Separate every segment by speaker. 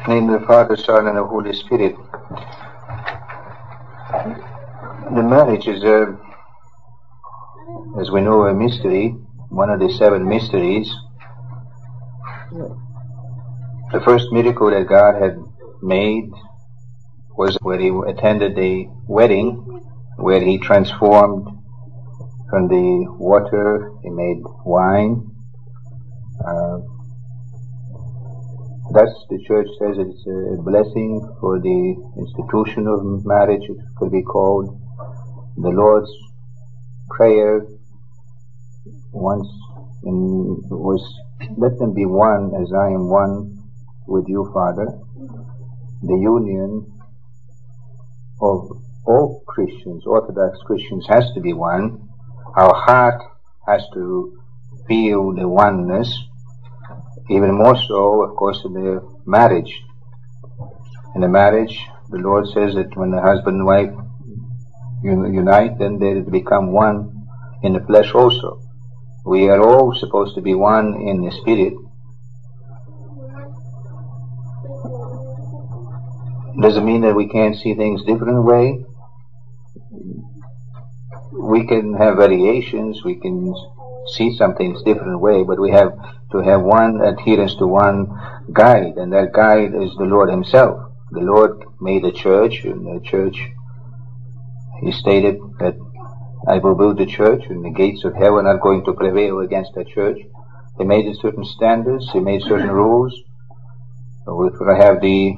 Speaker 1: In the name of the Father, Son, and the Holy Spirit. The marriage is, as we know, a mystery, one of the 7 mysteries. The first miracle that God had made was where He attended a wedding, where He transformed from the water, He made wine. Thus, the Church says it's a blessing for the institution of marriage. It could be called the Lord's Prayer. Once was, let them be one as I am one with you, Father. The union of all Christians, Orthodox Christians, has to be one. Our heart has to feel the oneness. Even more so, of course, in the marriage. In the marriage, the Lord says that when the husband and wife unite, then they become one in the flesh also. We are all supposed to be one in the Spirit. Doesn't mean that we can't see things different way. We can have variations, we can see some things different way, but we have to have one adherence to one guide, and that guide is the Lord Himself. The Lord made a church, and the church, He stated that I will build the church, and the gates of hell are not going to prevail against that church. He made certain standards, He made certain rules. If we have the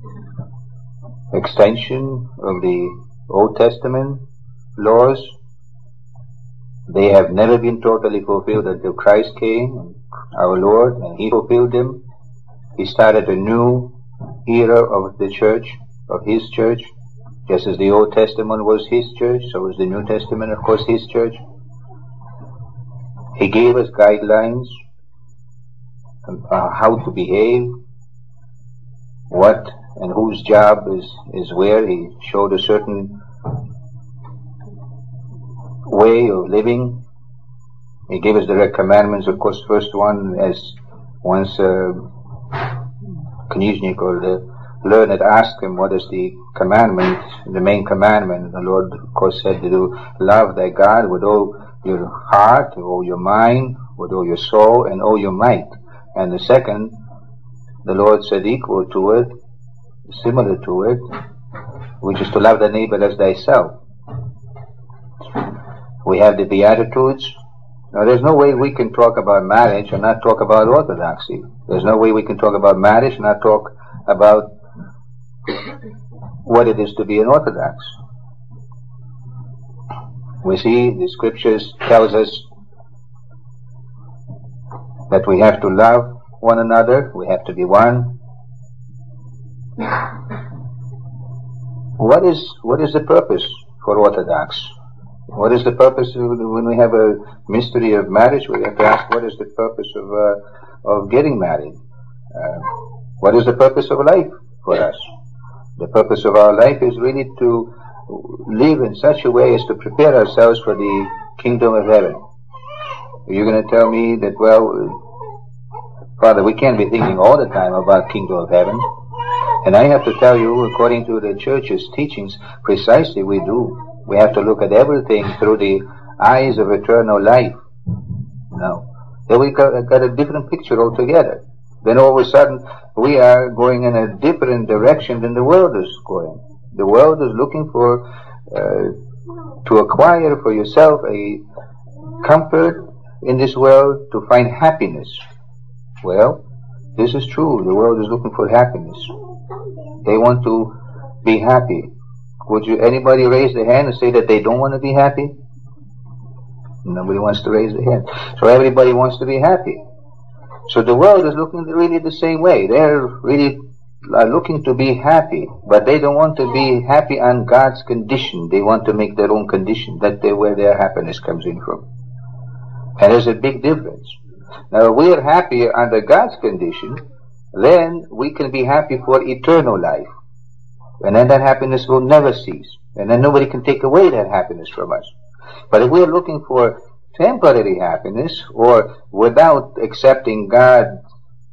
Speaker 1: extension of the Old Testament laws, they have never been totally fulfilled until Christ came, our Lord, and He fulfilled them. He started a new era of the church, of His church. Just as the Old Testament was His church, so was the New Testament, of course, His church. He gave us guidelines on how to behave, what and whose job is where. He showed a certain way of living. He gave us direct commandments. Of course, first one, as once Kniezhnik or the learned asked him, what is the commandment, the main commandment? The Lord, of course, said to do, love thy God with all your heart, with all your mind, with all your soul, and all your might. And the second, the Lord said equal to it, similar to it, which is to love thy neighbor as thyself. We have the Beatitudes. Now, there's no way we can talk about marriage and not talk about orthodoxy. There's no way we can talk about marriage and not talk about what it is to be an Orthodox. We see the Scriptures tells us that we have to love one another, we have to be one. What is the purpose for Orthodox? What is the purpose when we have a mystery of marriage? We have to ask, what is the purpose of getting married? What is the purpose of life for us? The purpose of our life is really to live in such a way as to prepare ourselves for the kingdom of heaven. You're going to tell me that, well, Father, we can't be thinking all the time about kingdom of heaven. And I have to tell you, according to the church's teachings, precisely we do. We have to look at everything through the eyes of eternal life. Now, then we got a different picture altogether. Then all of a sudden, we are going in a different direction than the world is going. The world is looking for, to acquire for yourself a comfort in this world, to find happiness. Well, this is true. The world is looking for happiness. They want to be happy. Would anybody raise their hand and say that they don't want to be happy? Nobody wants to raise their hand. So everybody wants to be happy. So the world is looking really the same way. They're really looking to be happy, but they don't want to be happy on God's condition. They want to make their own condition. That's where their happiness comes in from. And there's a big difference. Now, if we are happy under God's condition, then we can be happy for eternal life. And then that happiness will never cease. And then nobody can take away that happiness from us. But if we're looking for temporary happiness, or without accepting God's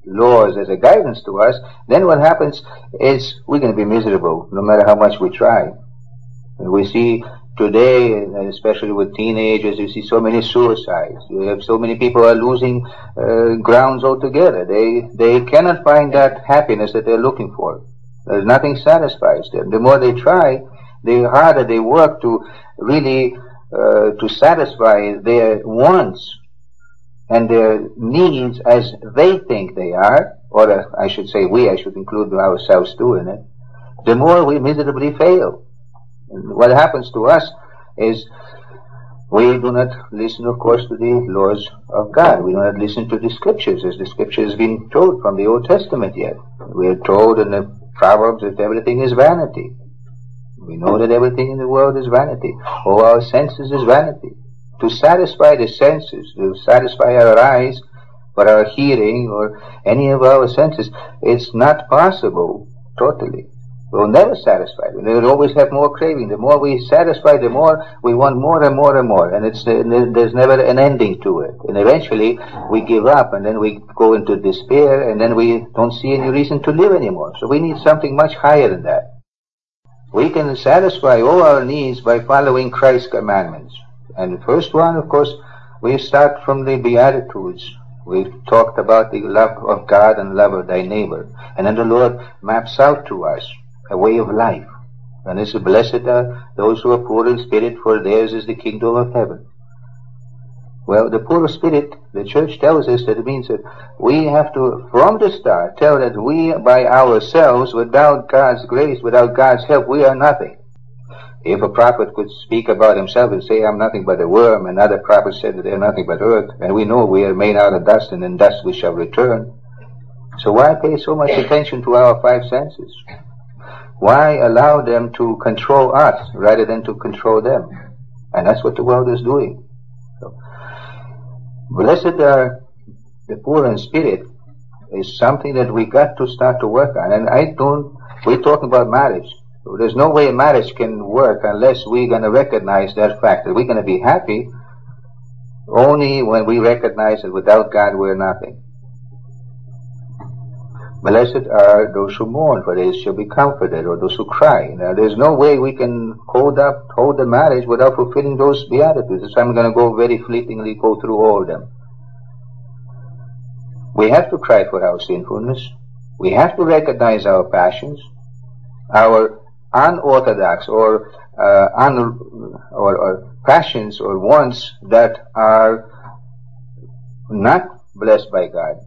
Speaker 1: laws as a guidance to us, then what happens is we're going to be miserable no matter how much we try. And we see today, and especially with teenagers, you see so many suicides. You have so many people are losing grounds altogether. They cannot find that happiness that they're looking for. There's nothing satisfies them. The more they try, the harder they work to really to satisfy their wants and their needs as they think they are, or I should say I should include ourselves too in it, the more we miserably fail. And what happens to us is we do not listen, of course, to the laws of God. We do not listen to the scriptures, as the scriptures have been told from the Old Testament yet. We are told in the Proverbs that everything is vanity. We know that everything in the world is vanity. All our senses is vanity. To satisfy the senses, to satisfy our eyes, or our hearing, or any of our senses, it's not possible totally. We'll never satisfy them. We'll always have more craving. The more we satisfy, the more we want more and more and more. And there's never an ending to it. And eventually we give up, and then we go into despair, and then we don't see any reason to live anymore. So we need something much higher than that. We can satisfy all our needs by following Christ's commandments. And the first one, of course, we start from the Beatitudes. We've talked about the love of God and love of thy neighbor. And then the Lord maps out to us a way of life. And it's blessed are those who are poor in spirit, for theirs is the kingdom of heaven. Well, the poor of spirit, the church tells us that it means that we have to, from the start, tell that we by ourselves, without God's grace, without God's help, we are nothing. If a prophet could speak about himself and say, I'm nothing but a worm, another prophet said that they're nothing but earth, and we know we are made out of dust, and in dust we shall return. So why pay so much attention to our five senses? Why allow them to control us rather than to control them? And that's what the world is doing. So, blessed are the poor in spirit is something that we got to start to work on. And we're talking about marriage. So there's no way a marriage can work unless we're going to recognize that fact, that we're going to be happy only when we recognize that without God we're nothing. Blessed are those who mourn, for they shall be comforted, or those who cry. Now, there's no way we can hold the marriage without fulfilling those beatitudes. So I'm going to go very fleetingly go through all of them. We have to cry for our sinfulness. We have to recognize our passions, our unorthodox or passions or wants that are not blessed by God.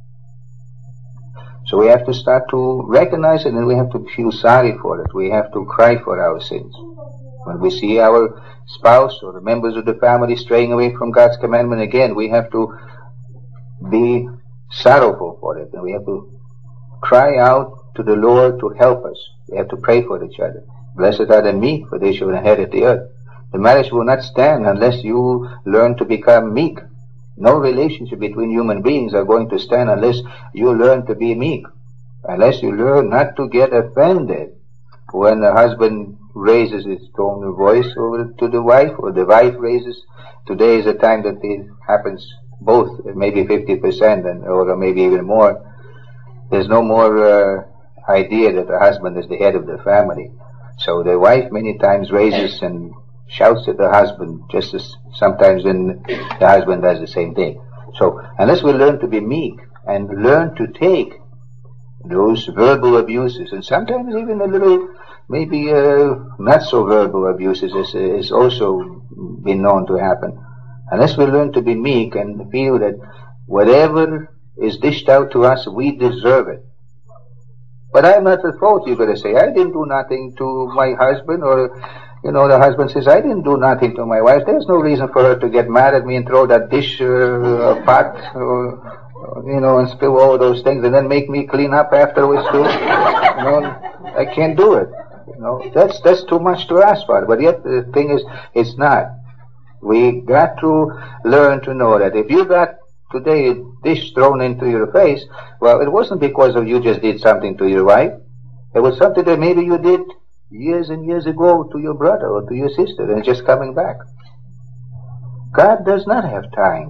Speaker 1: So we have to start to recognize it, and we have to feel sorry for it. We have to cry for our sins. When we see our spouse or the members of the family straying away from God's commandment again, we have to be sorrowful for it, and we have to cry out to the Lord to help us. We have to pray for each other. Blessed are the meek, for they shall inherit the earth. The marriage will not stand unless you learn to become meek. No relationship between human beings are going to stand unless you learn to be meek. Unless you learn not to get offended when the husband raises his tone of voice over to the wife, or the wife raises. Today is a time that it happens both, maybe 50% or maybe even more. There's no more idea that the husband is the head of the family. So the wife many times raises and shouts at the husband, just as sometimes when the husband does the same thing. So unless we learn to be meek and learn to take those verbal abuses, and sometimes even a little maybe not so verbal abuses is also been known to happen, unless we learn to be meek and feel that whatever is dished out to us, we deserve it. But I'm not at fault, you're going to say. I didn't do nothing to my husband, or the husband says, I didn't do nothing to my wife. There's no reason for her to get mad at me and throw that dish pot, and spill all those things and then make me clean up afterwards too. I can't do it. That's too much to ask for. But yet the thing is, it's not. We got to learn to know that if you got today a dish thrown into your face, well, it wasn't because of you just did something to your wife. It was something that maybe you did years and years ago to your brother or to your sister, and it's just coming back. God does not have time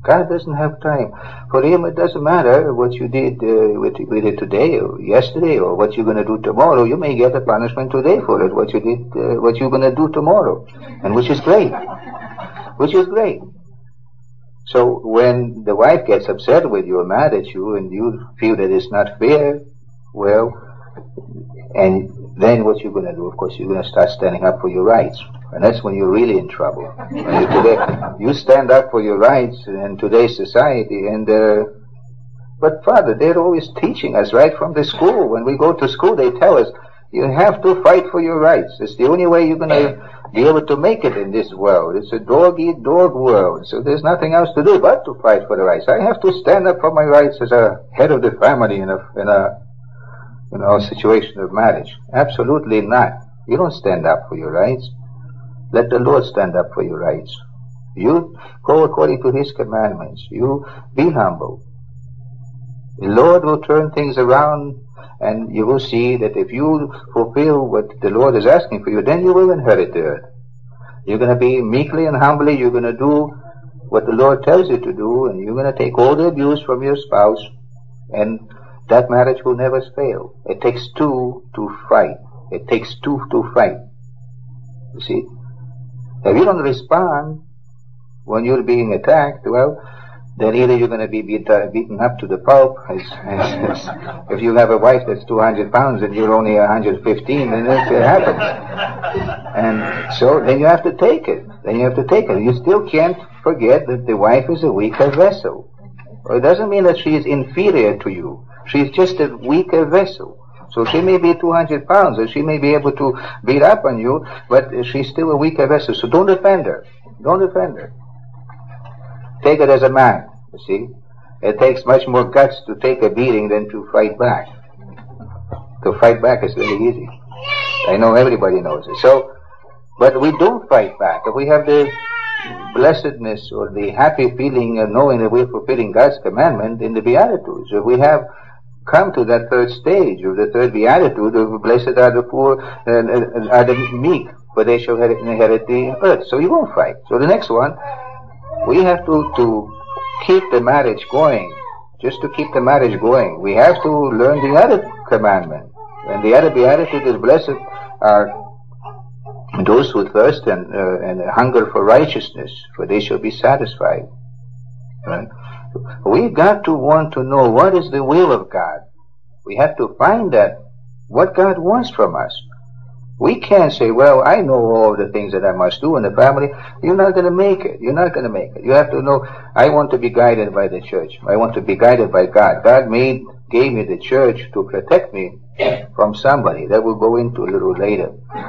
Speaker 1: God doesn't have time. For Him, it doesn't matter what you did with it today or yesterday or what you're going to do tomorrow. You may get a punishment today for it, what you did, what you're going to do tomorrow, and which is great. Which is great. So when the wife gets upset with you or mad at you and you feel that it's not fair, well, and then what you're going to do, of course, you're going to start standing up for your rights. And that's when you're really in trouble. You stand up for your rights in today's society, and but Father, they're always teaching us right from the school. When we go to school, they tell us, you have to fight for your rights. It's the only way you're going to be able to make it in this world. It's a dog-eat-dog world, so there's nothing else to do but to fight for the rights. I have to stand up for my rights as a head of the family in a situation of marriage. Absolutely not. You don't stand up for your rights. Let the Lord stand up for your rights. You go according to His commandments. You be humble. The Lord will turn things around, and you will see that if you fulfill what the Lord is asking for you, then you will inherit the earth. You're going to be meekly and humbly. You're going to do what the Lord tells you to do, and you're going to take all the abuse from your spouse, and that marriage will never fail. It takes two to fight. It takes two to fight. You see? If you don't respond when you're being attacked, well, then either you're going to be beaten up to the pulp, if you have a wife that's 200 pounds and you're only 115, then it happens. And so then you have to take it. You still can't forget that the wife is a weaker vessel. Well, it doesn't mean that she is inferior to you. She's just a weaker vessel. So she may be 200 pounds, and she may be able to beat up on you, but she's still a weaker vessel. So don't defend her. Don't defend her. Take it as a man, you see. It takes much more guts to take a beating than to fight back. To fight back is really easy. I know everybody knows it. So, but we don't fight back. If we have the blessedness or the happy feeling of knowing that we're fulfilling God's commandment in the Beatitudes, if we have come to that third stage of the third Beatitude of blessed are the poor, are the meek, for they shall inherit the earth. So you won't fight. So the next one, we have to keep the marriage going. Just to keep the marriage going, we have to learn the other commandment. And the other Beatitude is blessed are those who thirst and hunger for righteousness, for they shall be satisfied. Right? We got to want to know what is the will of God. We have to find that, what God wants from us. We can't say, well, I know all the things that I must do in the family. You're not going to make it. You're not going to make it. You have to know, I want to be guided by the church. I want to be guided by God. God gave me the church to protect me from somebody. That we'll go into a little later.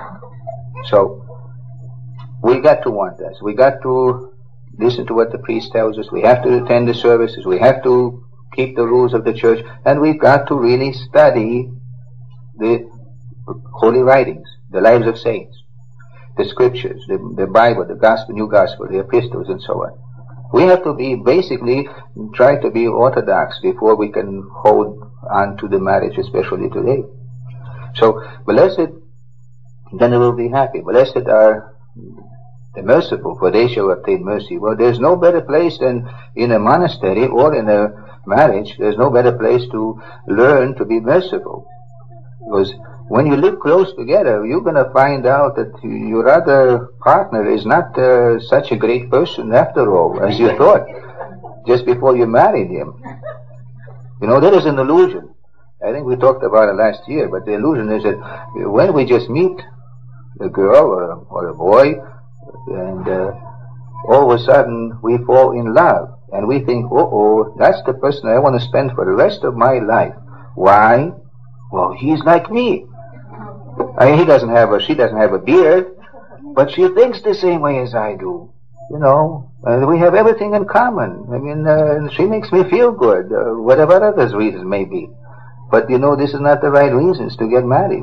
Speaker 1: So, we got to want this. We got to listen to what the priest tells us. We have to attend the services. We have to keep the rules of the church. And we've got to really study the holy writings, the lives of saints, the scriptures, the Bible, the gospel, new gospel, the epistles, and so on. We have to be basically try to be orthodox before we can hold on to the marriage, especially today. So, blessed, then they will be happy. Blessed are the merciful, for they shall obtain mercy. Well, there's no better place than in a monastery or in a marriage. There's no better place to learn to be merciful. Because when you live close together, you're going to find out that your other partner is not such a great person after all, as you thought, just before you married him. You know, that is an illusion. I think we talked about it last year, but the illusion is that when we just meet a girl or a boy, and all of a sudden we fall in love, and we think, that's the person I want to spend for the rest of my life. Why? Well, he's like me. I mean, she doesn't have a beard, but she thinks the same way as I do. You know, we have everything in common. I mean, she makes me feel good, whatever others' reasons may be. But you know, this is not the right reasons to get married.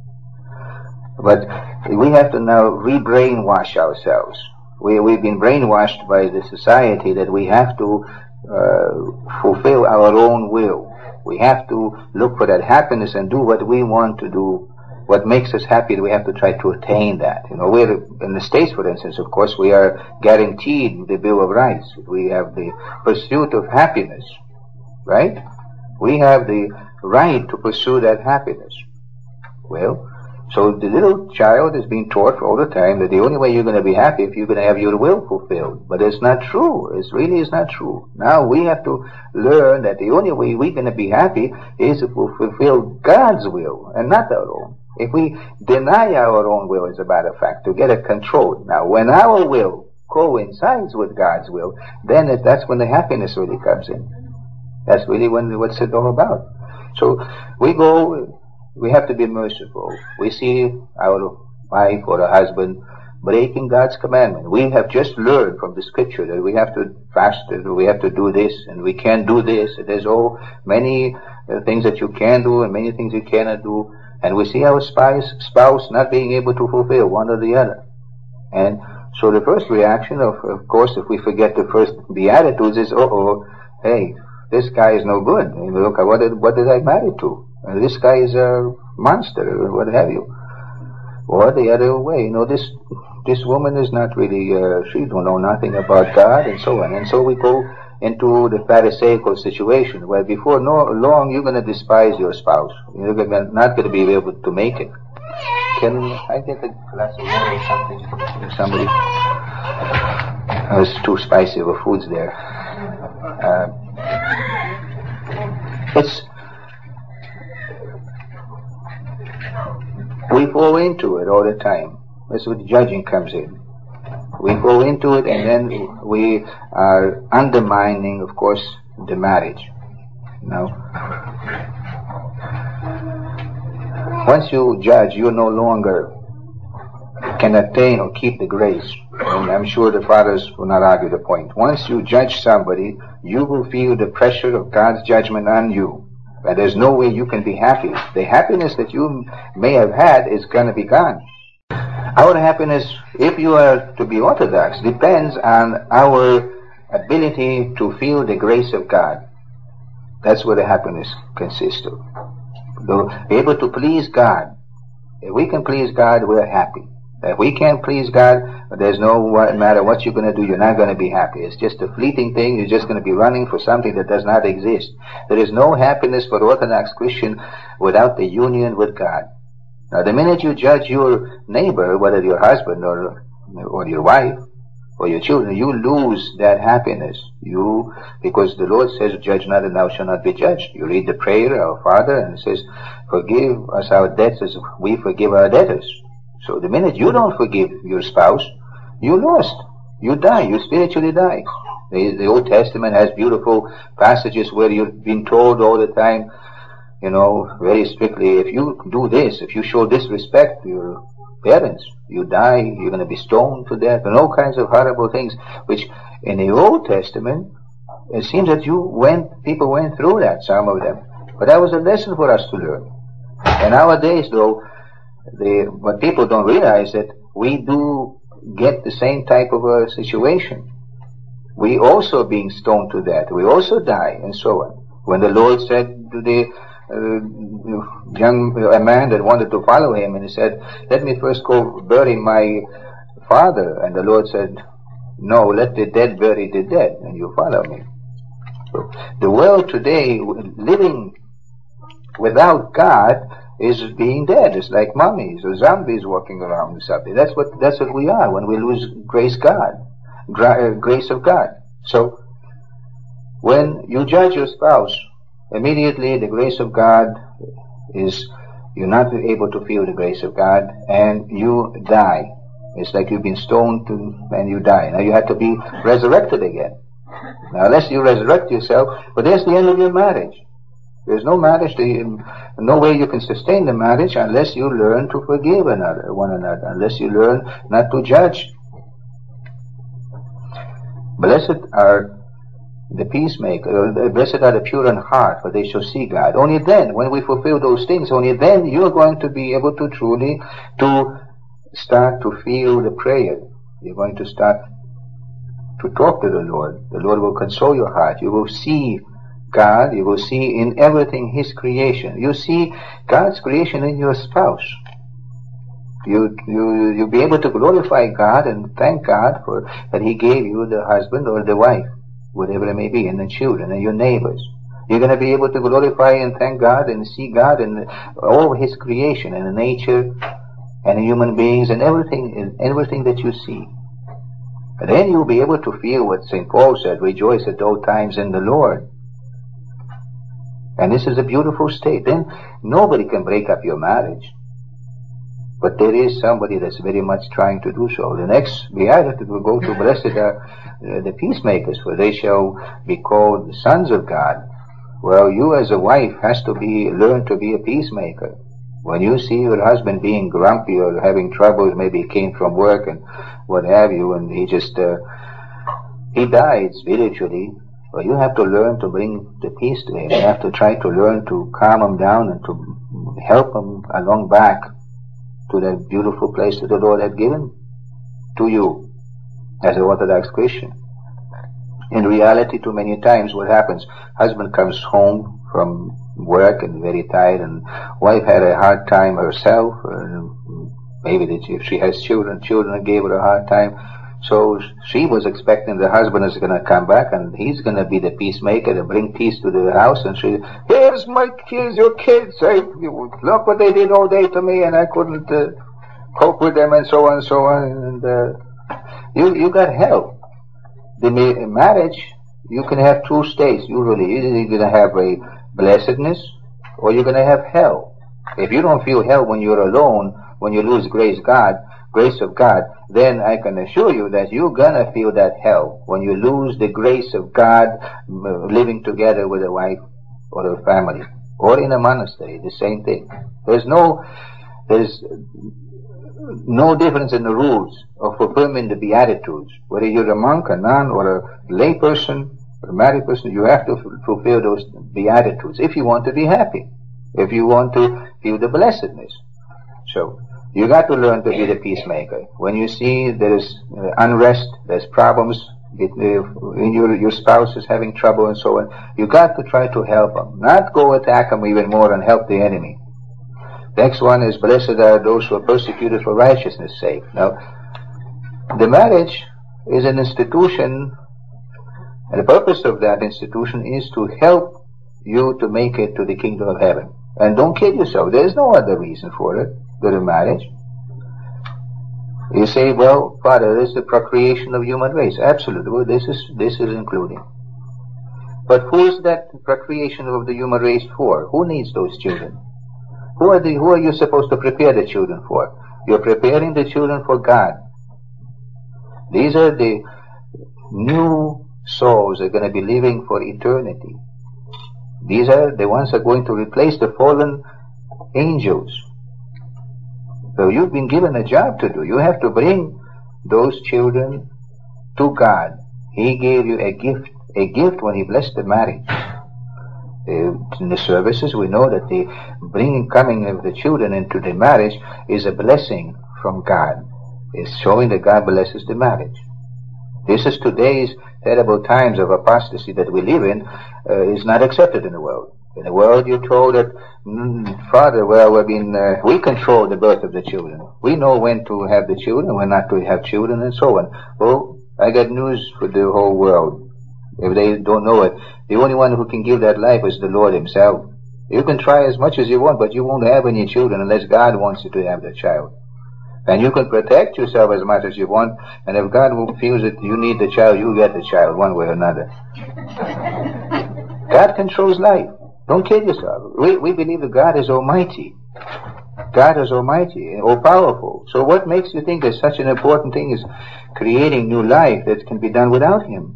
Speaker 1: But we have to now re-brainwash ourselves. We've been brainwashed by the society that we have to fulfill our own will. We have to look for that happiness and do what we want to do. what makes us happy, we have to try to attain that. We're in the States, for instance, of course, we are guaranteed the Bill of Rights. We have the pursuit of happiness, right? We have the right to pursue that happiness. Well, so the little child is being taught all the time that the only way you're going to be happy if you're going to have your will fulfilled. But it's not true. It really is not true. Now we have to learn that the only way we're going to be happy is if we fulfill God's will and not our own. If we deny our own will, as a matter of fact, to get it controlled. Now, when our will coincides with God's will, then that's when the happiness really comes in. That's really what's it all about. So we have to be merciful. We see our wife or a husband breaking God's commandment. We have just learned from the scripture that we have to fast, and we have to do this, and we can't do this. There's many things that you can do and many things you cannot do. And we see our spouse not being able to fulfill one or the other. And so the first reaction, of course, if we forget the first Beatitudes is, hey, this guy is no good. And look, what did I marry to? This guy is a monster, or what have you. Or the other way, this woman is not really, she don't know nothing about God, and so on. And so we go into the Pharisaical situation, where before long you're going to despise your spouse. You're not going to be able to make it. Can I get a glass of water or something? If somebody... It's too spicy of a foods there. We fall into it all the time. That's what judging comes in. We go into it, and then we are undermining, of course, the marriage. Once you judge, you no longer can attain or keep the grace. And I'm sure the fathers will not argue the point. Once you judge somebody, you will feel the pressure of God's judgment on you. And there's no way you can be happy. The happiness that you may have had is going to be gone. Our happiness, if you are to be orthodox, depends on our ability to feel the grace of God. That's what the happiness consists of. Be able to please God. If we can please God, we're happy. If we can't please God, there's no matter what you're going to do, you're not going to be happy. It's just a fleeting thing. You're just going to be running for something that does not exist. There is no happiness for the Orthodox Christian without the union with God. Now, the minute you judge your neighbor, whether your husband or your wife or your children, you lose that happiness. Because the Lord says, judge not and thou shalt not be judged. You read the prayer, Our Father, and it says, forgive us our debts as we forgive our debtors. So the minute you don't forgive your spouse, you lost. You die. You spiritually die. The Old Testament has beautiful passages where you've been told all the time, very strictly, if you do this, if you show disrespect to your parents, you die, you're going to be stoned to death, and all kinds of horrible things, which in the Old Testament, it seems that people went through that, some of them. But that was a lesson for us to learn. And nowadays, though, what people don't realize that we do get the same type of a situation. We also being stoned to death. We also die, and so on. When the Lord said to the a man that wanted to follow him, and he said, let me first go bury my father. And the Lord said, no, let the dead bury the dead, and you follow me. So the world today, living without God, is being dead. It's like mummies or zombies walking around or something. That's what we are when we lose grace of God. So when you judge your spouse, immediately the grace of God is, you're not able to feel the grace of God, and you die. It's like you've been stoned and you die. Now you have to be resurrected again. Now unless you resurrect yourself, but there's the end of your marriage. There's no marriage, no way you can sustain the marriage unless you learn to forgive one another, unless you learn not to judge. Blessed are the peacemaker, blessed are the pure in heart, for they shall see God. Only then, when we fulfill those things, only then you're going to be able to truly start to feel the prayer. You're going to start to talk to the Lord. The Lord will console your heart. You will see God, you will see in everything His creation. You see God's creation in your spouse. You'll be able to glorify God and thank God for that He gave you the husband or the wife, whatever it may be, and the children and your neighbors. You're going to be able to glorify and thank God and see God in all His creation and in nature and in human beings and everything that you see. And then you'll be able to feel what St. Paul said, rejoice at all times in the Lord. And this is a beautiful state. Then nobody can break up your marriage. But there is somebody that's very much trying to do so. The next beatitude will go to blessed are the peacemakers, for they shall be called the sons of God. Well, you as a wife has to learn to be a peacemaker. When you see your husband being grumpy or having troubles, maybe he came from work and what have you, and he died spiritually, well, you have to learn to bring the peace to him. You have to try to learn to calm him down and to help him along back to that beautiful place that the Lord had given to you as an Orthodox Christian. In reality, too many times what happens, husband comes home from work and very tired, and wife had a hard time herself, maybe if she has children gave her a hard time, so she was expecting the husband is going to come back and he's going to be the peacemaker and bring peace to the house, and she, here's your kids, look what they did all day to me and I couldn't cope with them and so on and so on, and you got help. The marriage, you can have two states usually. Either you're going to have a blessedness or you're going to have hell. If you don't feel hell when you're alone, when you lose grace of God, then I can assure you that you're going to feel that hell when you lose the grace of God living together with a wife or a family. Or in a monastery, the same thing. There's no difference in the rules of fulfilling the Beatitudes. Whether you're a monk, a nun, or a lay person, or a married person, you have to fulfill those Beatitudes if you want to be happy, if you want to feel the blessedness. So, you got to learn to be the peacemaker. When you see there's unrest, there's problems, your spouse is having trouble and so on, you got to try to help them. Not go attack them even more and help the enemy. Next one is, blessed are those who are persecuted for righteousness' sake. Now, the marriage is an institution, and the purpose of that institution is to help you to make it to the kingdom of heaven. And don't kid yourself, there's no other reason for it than a marriage. You say, well, Father, this is the procreation of human race. Absolutely, well, this is including. But who is that procreation of the human race for? Who needs those children? Who are you supposed to prepare the children for? You're preparing the children for God. These are the new souls that are going to be living for eternity. These are the ones that are going to replace the fallen angels. So you've been given a job to do. You have to bring those children to God. He gave you a gift when He blessed the marriage. In the services, we know that the coming of the children into the marriage is a blessing from God. It's showing that God blesses the marriage. This is today's terrible times of apostasy that we live in, is not accepted in the world. In the world, you're told that, Father, well, we control the birth of the children. We know when to have the children, when not to have children, and so on. Well, I got news for the whole world. If they don't know it, the only one who can give that life is the Lord Himself. You can try as much as you want, but you won't have any children unless God wants you to have the child. And you can protect yourself as much as you want, and if God feels that you need the child, you get the child one way or another. God controls life. Don't kid yourself. We believe that God is almighty. God is almighty, all-powerful. So what makes you think that such an important thing is creating new life that can be done without Him?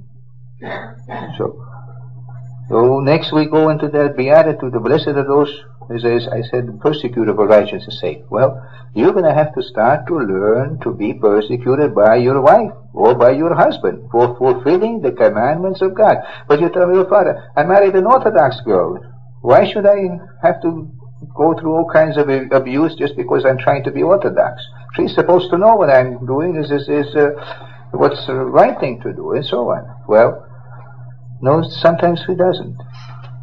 Speaker 1: So next we go into that beatitude, the blessed are those, as I said, persecuted for righteousness' sake. Well, you're going to have to start to learn to be persecuted by your wife or by your husband for fulfilling the commandments of God. But you tell me, well, Father, I married an Orthodox girl. Why should I have to go through all kinds of abuse just because I'm trying to be Orthodox? She's supposed to know what I'm doing is what's the right thing to do, and so on. Well, no, sometimes she doesn't.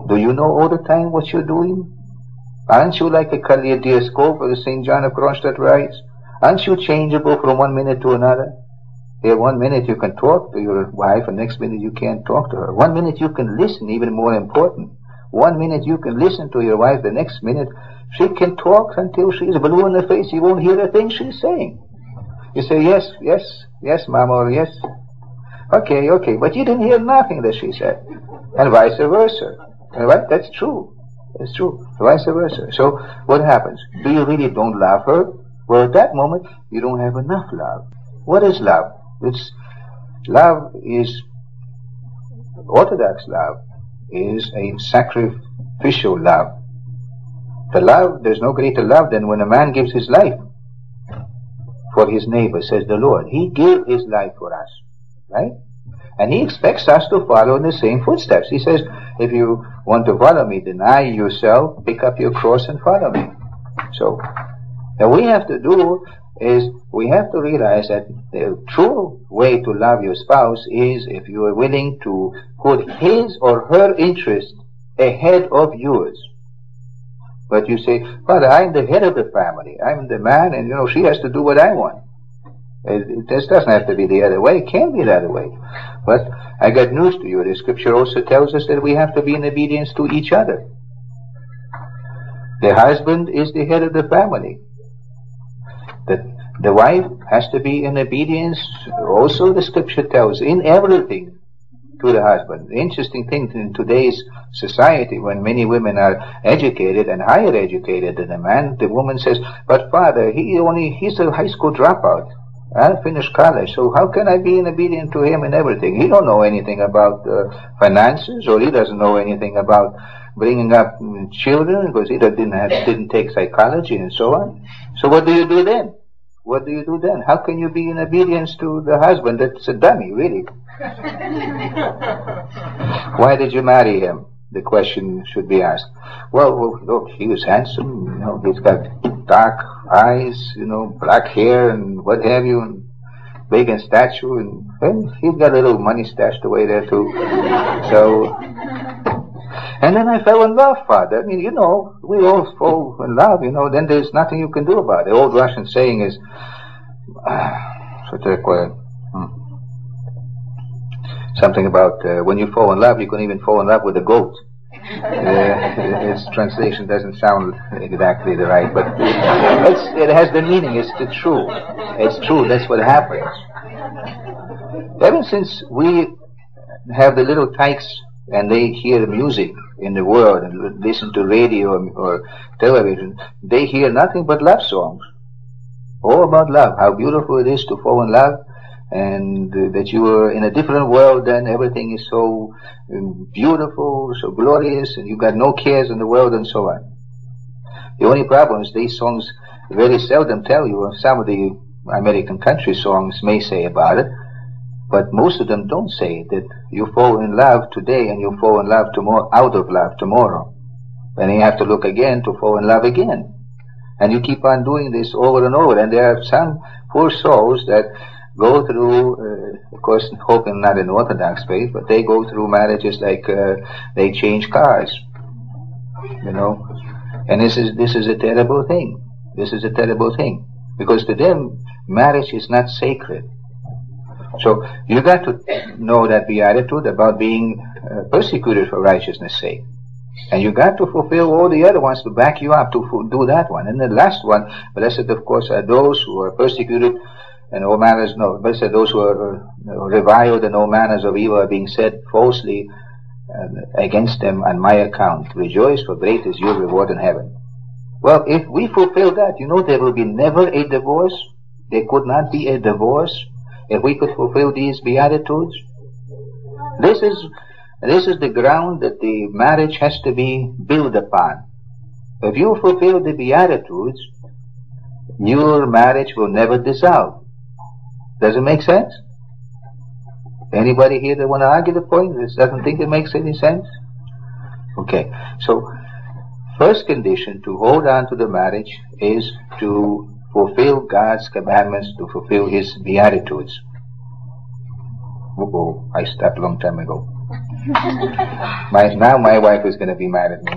Speaker 1: Do you know all the time what you're doing? Aren't you like a kaleidoscope, as St. John of Kronstadt writes? Aren't you changeable from one minute to another? Here, 1 minute you can talk to your wife, and next minute you can't talk to her. 1 minute you can listen, even more important. 1 minute you can listen to your wife, the next minute she can talk until she's blue in the face. You won't hear a thing she's saying. You say, yes, yes, yes, Mama, or yes. Okay, but you didn't hear nothing that she said. And vice versa. Right? That's true. It's true. Vice versa. So, what happens? Do you really don't love her? Well, at that moment, you don't have enough love. What is love? Love is, Orthodox love is a sacrificial love. There's no greater love than when a man gives his life for his neighbor, says the Lord. He gave his life for us, right? And he expects us to follow in the same footsteps. He says, if you want to follow me, deny yourself, pick up your cross and follow me. So, what we have to do is we have to realize that the true way to love your spouse is if you are willing to put his or her interest ahead of yours. But you say, Father, I'm the head of the family. I'm the man, and she has to do what I want. This doesn't have to be the other way. It can be the other way. But I got news to you. The scripture also tells us that we have to be in obedience to each other. The husband is the head of the family. The wife has to be in obedience, also the scripture tells, in everything to the husband. The interesting thing in today's society, when many women are educated and higher educated than a man, the woman says, but Father, he's a high school dropout. I finished college, so how can I be in obedience to him in everything? He don't know anything about finances, or he doesn't know anything about bringing up children, because he didn't take psychology and so on. So what do you do then? What do you do then? How can you be in obedience to the husband that's a dummy, really? Why did you marry him? The question should be asked. Well, look, he was handsome, he's got dark eyes, black hair and what have you, and big in stature, and he's got a little money stashed away there too. So, and then I fell in love, Father. I mean, we all fall in love, then there's nothing you can do about it. The old Russian saying is, something about when you fall in love, you can even fall in love with a goat. Its translation doesn't sound exactly right, but it has the meaning. It's the true. It's true. That's what happens. Ever since we have the little tykes and they hear music in the world and listen to radio or television, they hear nothing but love songs. All about love. How beautiful it is to fall in love, and that you are in a different world, then everything is so beautiful, so glorious, and you got no cares in the world and so on. The only problem is these songs very seldom tell you. Some of the American country songs may say about it, but most of them don't say that you fall in love today and you fall in love tomorrow, out of love tomorrow. And you have to look again to fall in love again. And you keep on doing this over and over. And there are some poor souls that go through, of course, hoping not in Orthodox faith, but they go through marriages like they change cars, And this is a terrible thing. This is a terrible thing, because to them marriage is not sacred. So you got to know that beatitude about being persecuted for righteousness' sake. And you got to fulfill all the other ones to back you up to do that one. And the last one, blessed of course are those who are persecuted and all manners, blessed are those who are reviled and all manners of evil are being said falsely against them on my account. Rejoice, for great is your reward in heaven. Well, if we fulfill that, there will be never a divorce. There could not be a divorce if we could fulfill these beatitudes. This is the ground that the marriage has to be built upon. If you fulfill the beatitudes, your marriage will never dissolve. Does it make sense? Anybody here that want to argue the point? This doesn't think it makes any sense? Okay, so first condition to hold on to the marriage is to fulfill God's commandments, to fulfill His beatitudes. I stopped a long time ago. Now my wife is going to be mad at me.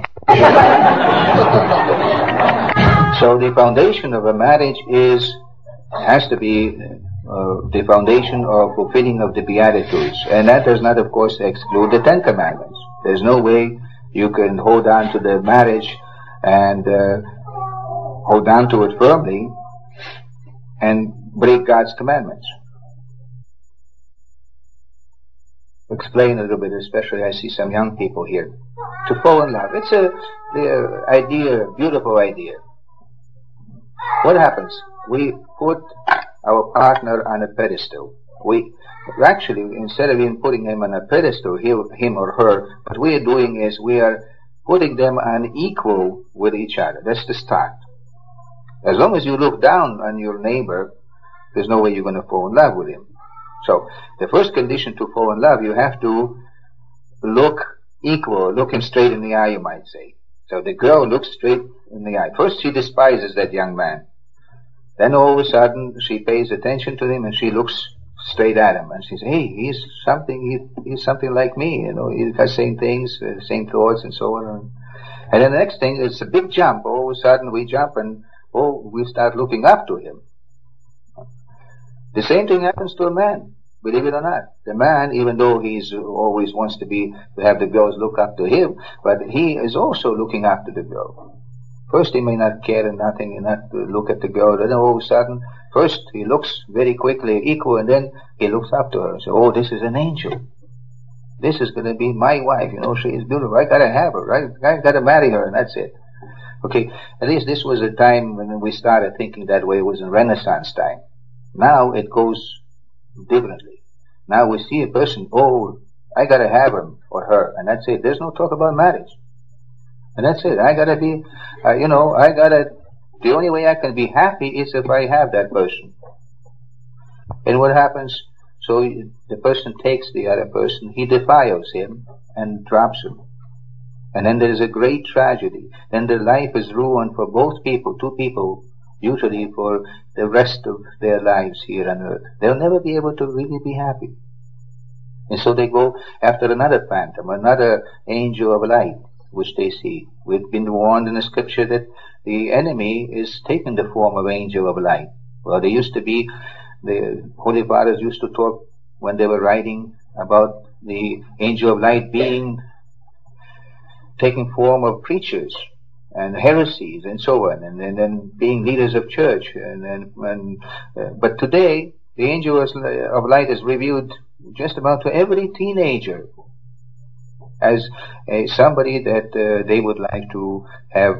Speaker 1: So the foundation of a marriage has to be the foundation of fulfilling of the Beatitudes. And that does not, of course, exclude the Ten Commandments. There's no way you can hold on to the marriage and hold on to it firmly and break God's commandments. Explain a little bit, especially I see some young people here. To fall in love. It's the idea, beautiful idea. What happens? We put our partner on a pedestal. Actually, instead of even putting him on a pedestal, him or her, what we are doing is we are putting them on equal with each other. That's the start. As long as you look down on your neighbor, there's no way you're going to fall in love with him. So, the first condition to fall in love, you have to look equal, look him straight in the eye, you might say. So the girl looks straight in the eye. First she despises that young man. Then all of a sudden she pays attention to him and she looks straight at him and she says, hey, he's something like me, he has same things, same thoughts and so on. And then the next thing, it's a big jump. All of a sudden we jump and we start looking up to him. The same thing happens to a man, believe it or not. The man, even though he's always wants to have the girls look up to him, but he is also looking up to the girl. First he may not care and nothing and not look at the girl, and then all of a sudden, first he looks very quickly equal, and then he looks up to her and says, oh, this is an angel. This is going to be my wife, she is beautiful. I gotta have her, right? I gotta marry her, and that's it. Okay, at least this was a time when we started thinking that way. It was in Renaissance time. Now it goes differently. Now we see a person, oh, I gotta have him or her, and that's it. There's no talk about marriage. And that's it. I gotta be, the only way I can be happy is if I have that person. And what happens? So the person takes the other person, he defiles him and drops him. And then there is a great tragedy. Then their life is ruined for both people, two people, usually for the rest of their lives here on earth. They'll never be able to really be happy. And so they go after another phantom, another angel of light, which they see. We've been warned in the scripture that the enemy is taking the form of angel of light. Well, the Holy Fathers used to talk when they were writing about the angel of light taking form of preachers and heresies and so on, and then being leaders of church. But today, the angel of light is revealed just about to every teenager as somebody that they would like to have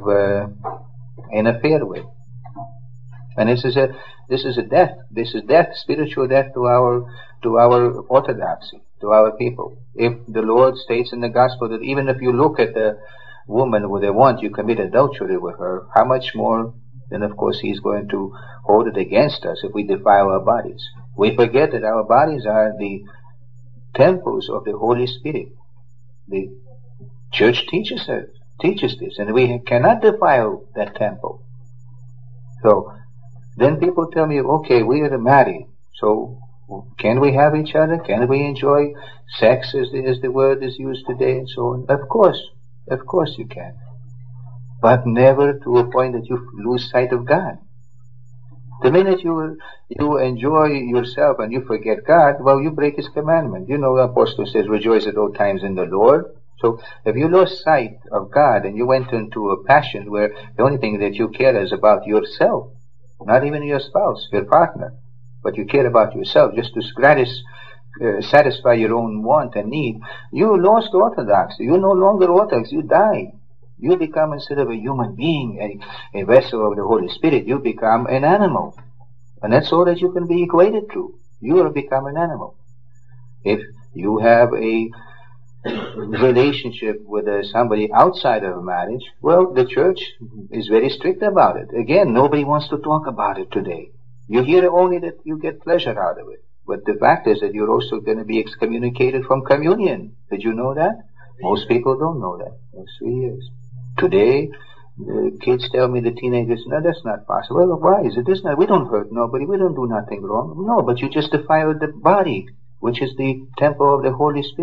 Speaker 1: an affair with. And this is death. This is death, spiritual death to our orthodoxy, to our people. If the Lord states in the gospel that even if you look at the woman with a want, you commit adultery with her, how much more then of course He's going to hold it against us if we defile our bodies. We forget that our bodies are the temples of the Holy Spirit. The church teaches this, and we cannot defile that temple. So then people tell me, okay, we are married, so can we have each other? Can we enjoy sex as the word is used today and so on? Of course you can. But never to a point that you lose sight of God. The minute you enjoy yourself and you forget God, well, you break His commandment. The apostle says, rejoice at all times in the Lord. So if you lost sight of God and you went into a passion where the only thing that you care is about yourself, not even your spouse, your partner, but you care about yourself just to satisfy your own want and need, you lost orthodoxy. You're no longer orthodox. You die. You become, instead of a human being, a vessel of the Holy Spirit, you become an animal. And that's all that you can be equated to. You will become an animal. If you have a relationship with somebody outside of marriage, well, the church is very strict about it. Again, nobody wants to talk about it today. You hear only that you get pleasure out of it. But the fact is that you're also going to be excommunicated from communion. Did you know that? Most people don't know that. Those 3 years. Today, the kids tell me, the teenagers, no, that's not possible. Well, why is it? We don't hurt nobody. We don't do nothing wrong. No, but you just defiled the body, which is the temple of the Holy Spirit.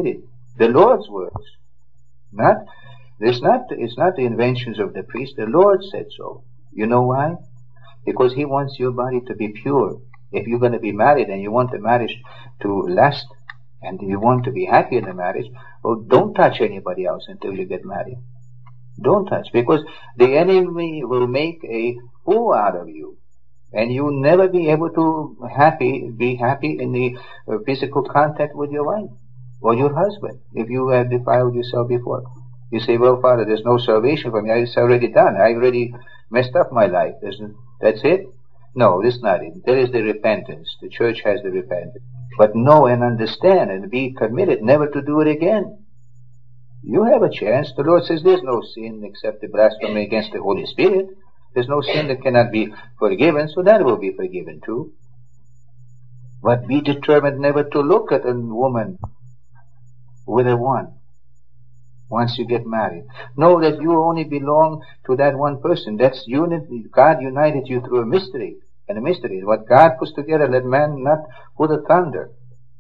Speaker 1: The Lord's words. It's not the inventions of the priest. The Lord said so. You know why? Because He wants your body to be pure. If you're going to be married and you want the marriage to last and you want to be happy in the marriage, well, don't touch anybody else until you get married. Don't touch, because the enemy will make a fool out of you, and you'll never be able to be happy in the physical contact with your wife or your husband if you have defiled yourself before. You say, well, Father, there's no salvation for me. It's already done. I already messed up my life. That's it? No, that's not it. There is the repentance. The church has the repentance. But know and understand and be committed never to do it again. You have a chance. The Lord says there's no sin except the blasphemy against the Holy Spirit. There's no sin that cannot be forgiven, so that will be forgiven too. But be determined never to look at a woman with a one once you get married. Know that you only belong to that one person. That's unity. God united you through a mystery. And a mystery is what God puts together, let man not put asunder.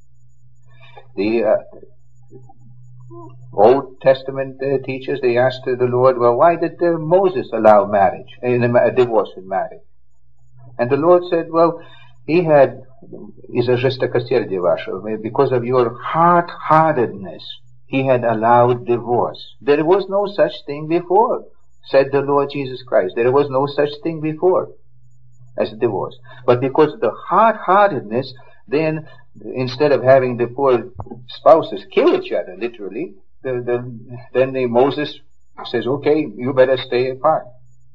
Speaker 1: The Old Testament teachers, they asked the Lord, well, why did Moses allow marriage, divorce in marriage? And the Lord said, well, he had, because of your hard-heartedness, he had allowed divorce. There was no such thing before, said the Lord Jesus Christ. There was no such thing before as divorce. But because of the hard-heartedness, then instead of having the poor spouses kill each other, literally, then Moses says, okay, you better stay apart.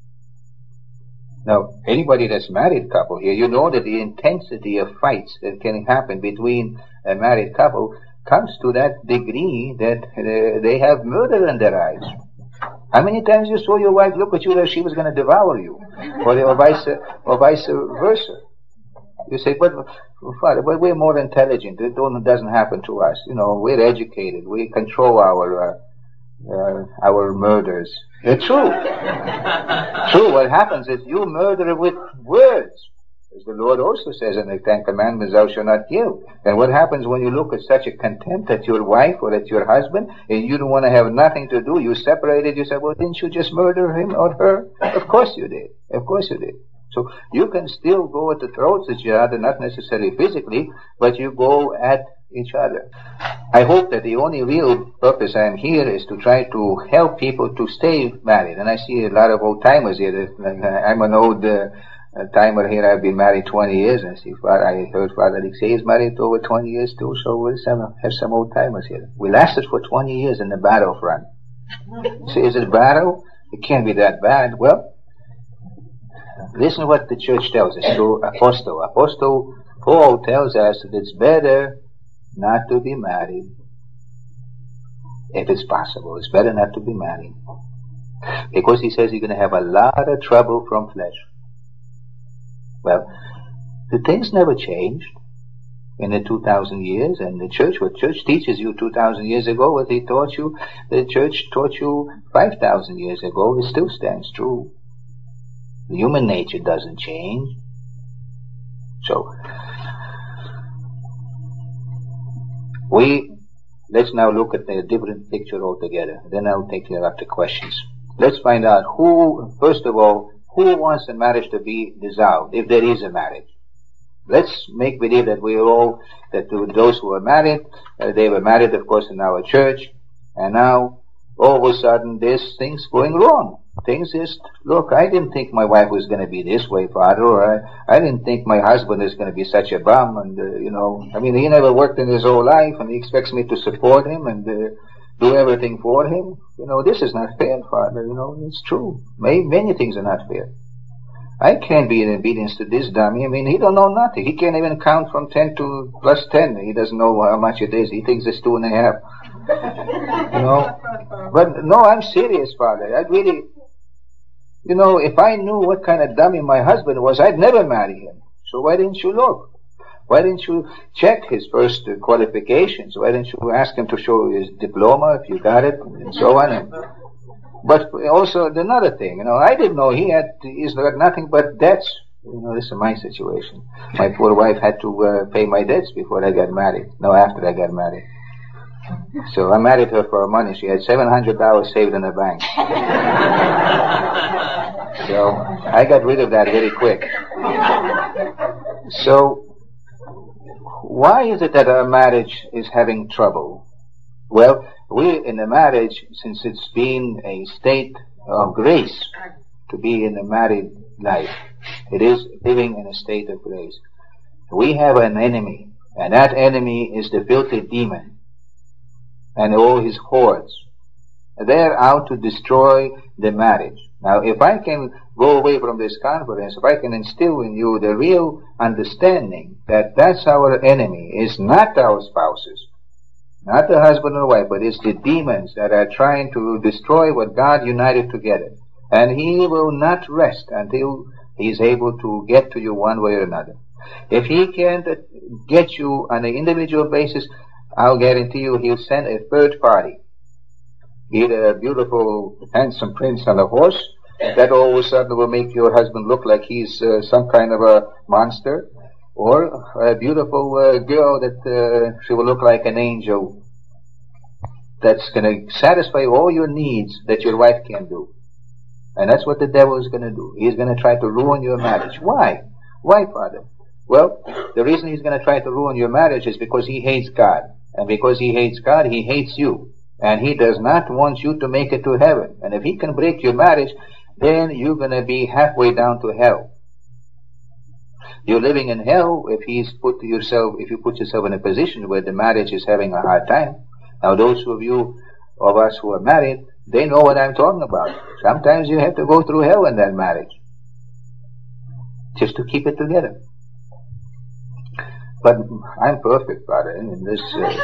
Speaker 1: Now, anybody that's married couple here, you know that the intensity of fights that can happen between a married couple comes to that degree that they have murder in their eyes. How many times you saw your wife look at you as she was going to devour you? Or vice versa. You say, but Father, but we're more intelligent. It doesn't happen to us. You know, we're educated. We control our murders. It's true. True. What happens is you murder with words. As the Lord also says in the Ten Commandments, thou shalt not kill. And what happens when you look at such a contempt at your wife or at your husband, and you don't want to have nothing to do, you separated, you say, well, didn't you just murder him or her? Of course you did. Of course you did. So you can still go at the throats of each other, not necessarily physically, but you go at each other. I hope that the only real purpose I am here is to try to help people to stay married. And I see a lot of old timers here. I'm an old timer here. I've been married 20 years. And I heard Father Alexei is married over 20 years too. So we'll have some old timers here. We lasted for 20 years in the battlefront. So is it battle? It can't be that bad. Well, listen to what the church tells us through Apostle. Apostle Paul tells us that it's better not to be married. If it's possible, it's better not to be married. Because he says you're going to have a lot of trouble from flesh. Well, the things never changed in the 2,000 years. And the church, what church teaches you 2,000 years ago, what they taught you, the church taught you 5,000 years ago, it still stands true. Human nature doesn't change. So, let's now look at a different picture altogether. Then I'll take care of the questions. Let's find out first of all, who wants a marriage to be dissolved, if there is a marriage. Let's make believe that those who are married, they were married, of course, in our church, and now, all of a sudden, there's things going wrong. Things just, look, I didn't think my wife was going to be this way, Father, or I didn't think my husband is going to be such a bum, and, he never worked in his whole life, and he expects me to support him and do everything for him. This is not fair, Father, it's true. Many things are not fair. I can't be in obedience to this dummy. He don't know nothing. He can't even count from 10 to plus 10. He doesn't know how much it is. He thinks it's 2.5. But no, I'm serious, Father. I really, if I knew what kind of dummy my husband was, I'd never marry him. So why didn't you look? Why didn't you check his first qualifications? Why didn't you ask him to show his diploma if you got it, and so on? But also another thing, I didn't know he's got nothing but debts. This is my situation. My poor wife had to pay my debts before I got married. No, after I got married. So I married her for her money. She had $700 saved in the bank. So I got rid of that very quick. So why is it that our marriage is having trouble? Well, we in the marriage, since it's been a state of grace to be in the married life, it is living in a state of grace. We have an enemy, and that enemy is the filthy demon and all his hordes. They're out to destroy the marriage. Now, if I can go away from this conference, if I can instill in you the real understanding that that's our enemy, is not our spouses, not the husband and wife, but it's the demons that are trying to destroy what God united together. And he will not rest until he's able to get to you one way or another. If he can't get you on an individual basis, I'll guarantee you he'll send a third party. Either a beautiful, handsome prince on a horse, that all of a sudden will make your husband look like he's some kind of a monster, or a beautiful girl that she will look like an angel, that's going to satisfy all your needs that your wife can't do. And that's what the devil is going to do. He's going to try to ruin your marriage. Why? Why, Father? Well, the reason he's going to try to ruin your marriage is because he hates God. And because he hates God, he hates you. And he does not want you to make it to heaven. And if he can break your marriage, then you're going to be halfway down to hell. You're living in hell if you put yourself in a position where the marriage is having a hard time. Now, those of us who are married, they know what I'm talking about. Sometimes you have to go through hell in that marriage just to keep it together. But I'm perfect, Father, in this.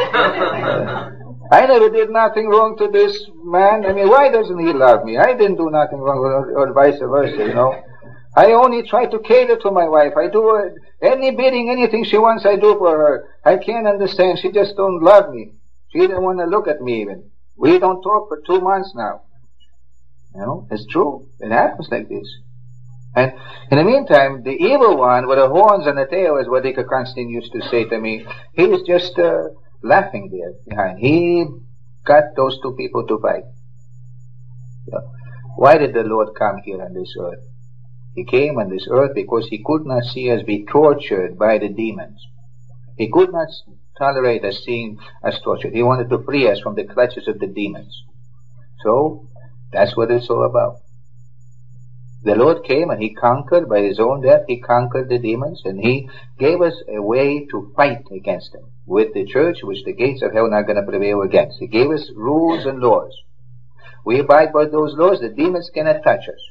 Speaker 1: I never did nothing wrong to this man. I mean, why doesn't he love me? I didn't do nothing wrong, or vice versa, you know. I only try to cater to my wife. I do any bidding, anything she wants, I do for her. I can't understand. She just don't love me. She didn't want to look at me even. We don't talk for 2 months now. You know, it's true. It happens like this. And in the meantime, the evil one with the horns and the tail, is what Dika Constantine used to say to me. He is just laughing there behind. He got those two people to fight. So, why did the Lord come here on this earth? He came on this earth because he could not see us be tortured by the demons. He could not tolerate us seeing us tortured. He wanted to free us from the clutches of the demons. So, that's what it's all about. The Lord came and he conquered by his own death. He conquered the demons, and he gave us a way to fight against them with the church, which the gates of hell are not going to prevail against. He gave us rules and laws. We abide by those laws. The demons cannot touch us.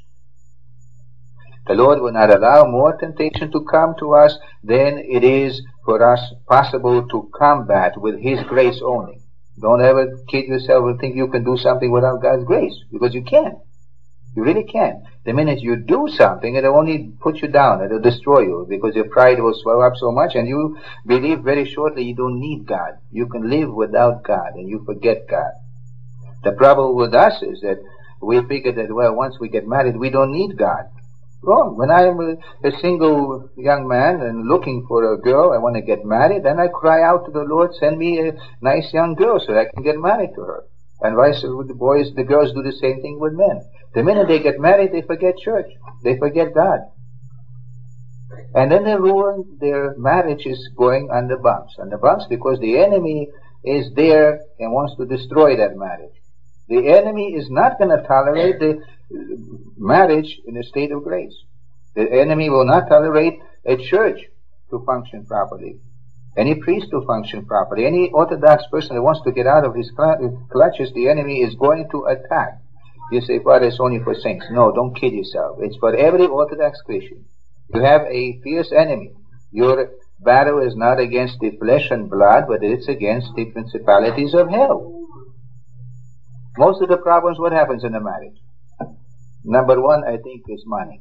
Speaker 1: The Lord will not allow more temptation to come to us than it is for us possible to combat with his grace only. Don't ever kid yourself and think you can do something without God's grace, because you can't. You really can't. The minute you do something, it'll only put you down. It'll destroy you, because your pride will swell up so much, and you believe very shortly you don't need God. You can live without God, and you forget God. The problem with us is that we figure that, well, once we get married, we don't need God. Wrong. When I am a single young man and looking for a girl, I want to get married, then I cry out to the Lord, send me a nice young girl so I can get married to her. And vice versa with the boys, the girls do the same thing with men. The minute they get married, they forget church. They forget God. And then they ruin their marriages going on the bumps because the enemy is there and wants to destroy that marriage. The enemy is not going to tolerate the marriage in a state of grace. The enemy will not tolerate a church to function properly, any priest to function properly, any Orthodox person that wants to get out of his clutches. The enemy is going to attack. You say, Father, it's only for saints. No, don't kid yourself. It's for every Orthodox Christian. You have a fierce enemy. Your battle is not against the flesh and blood, but it's against the principalities of hell. Most of the problems, what happens in a marriage? Number one, I think, is money.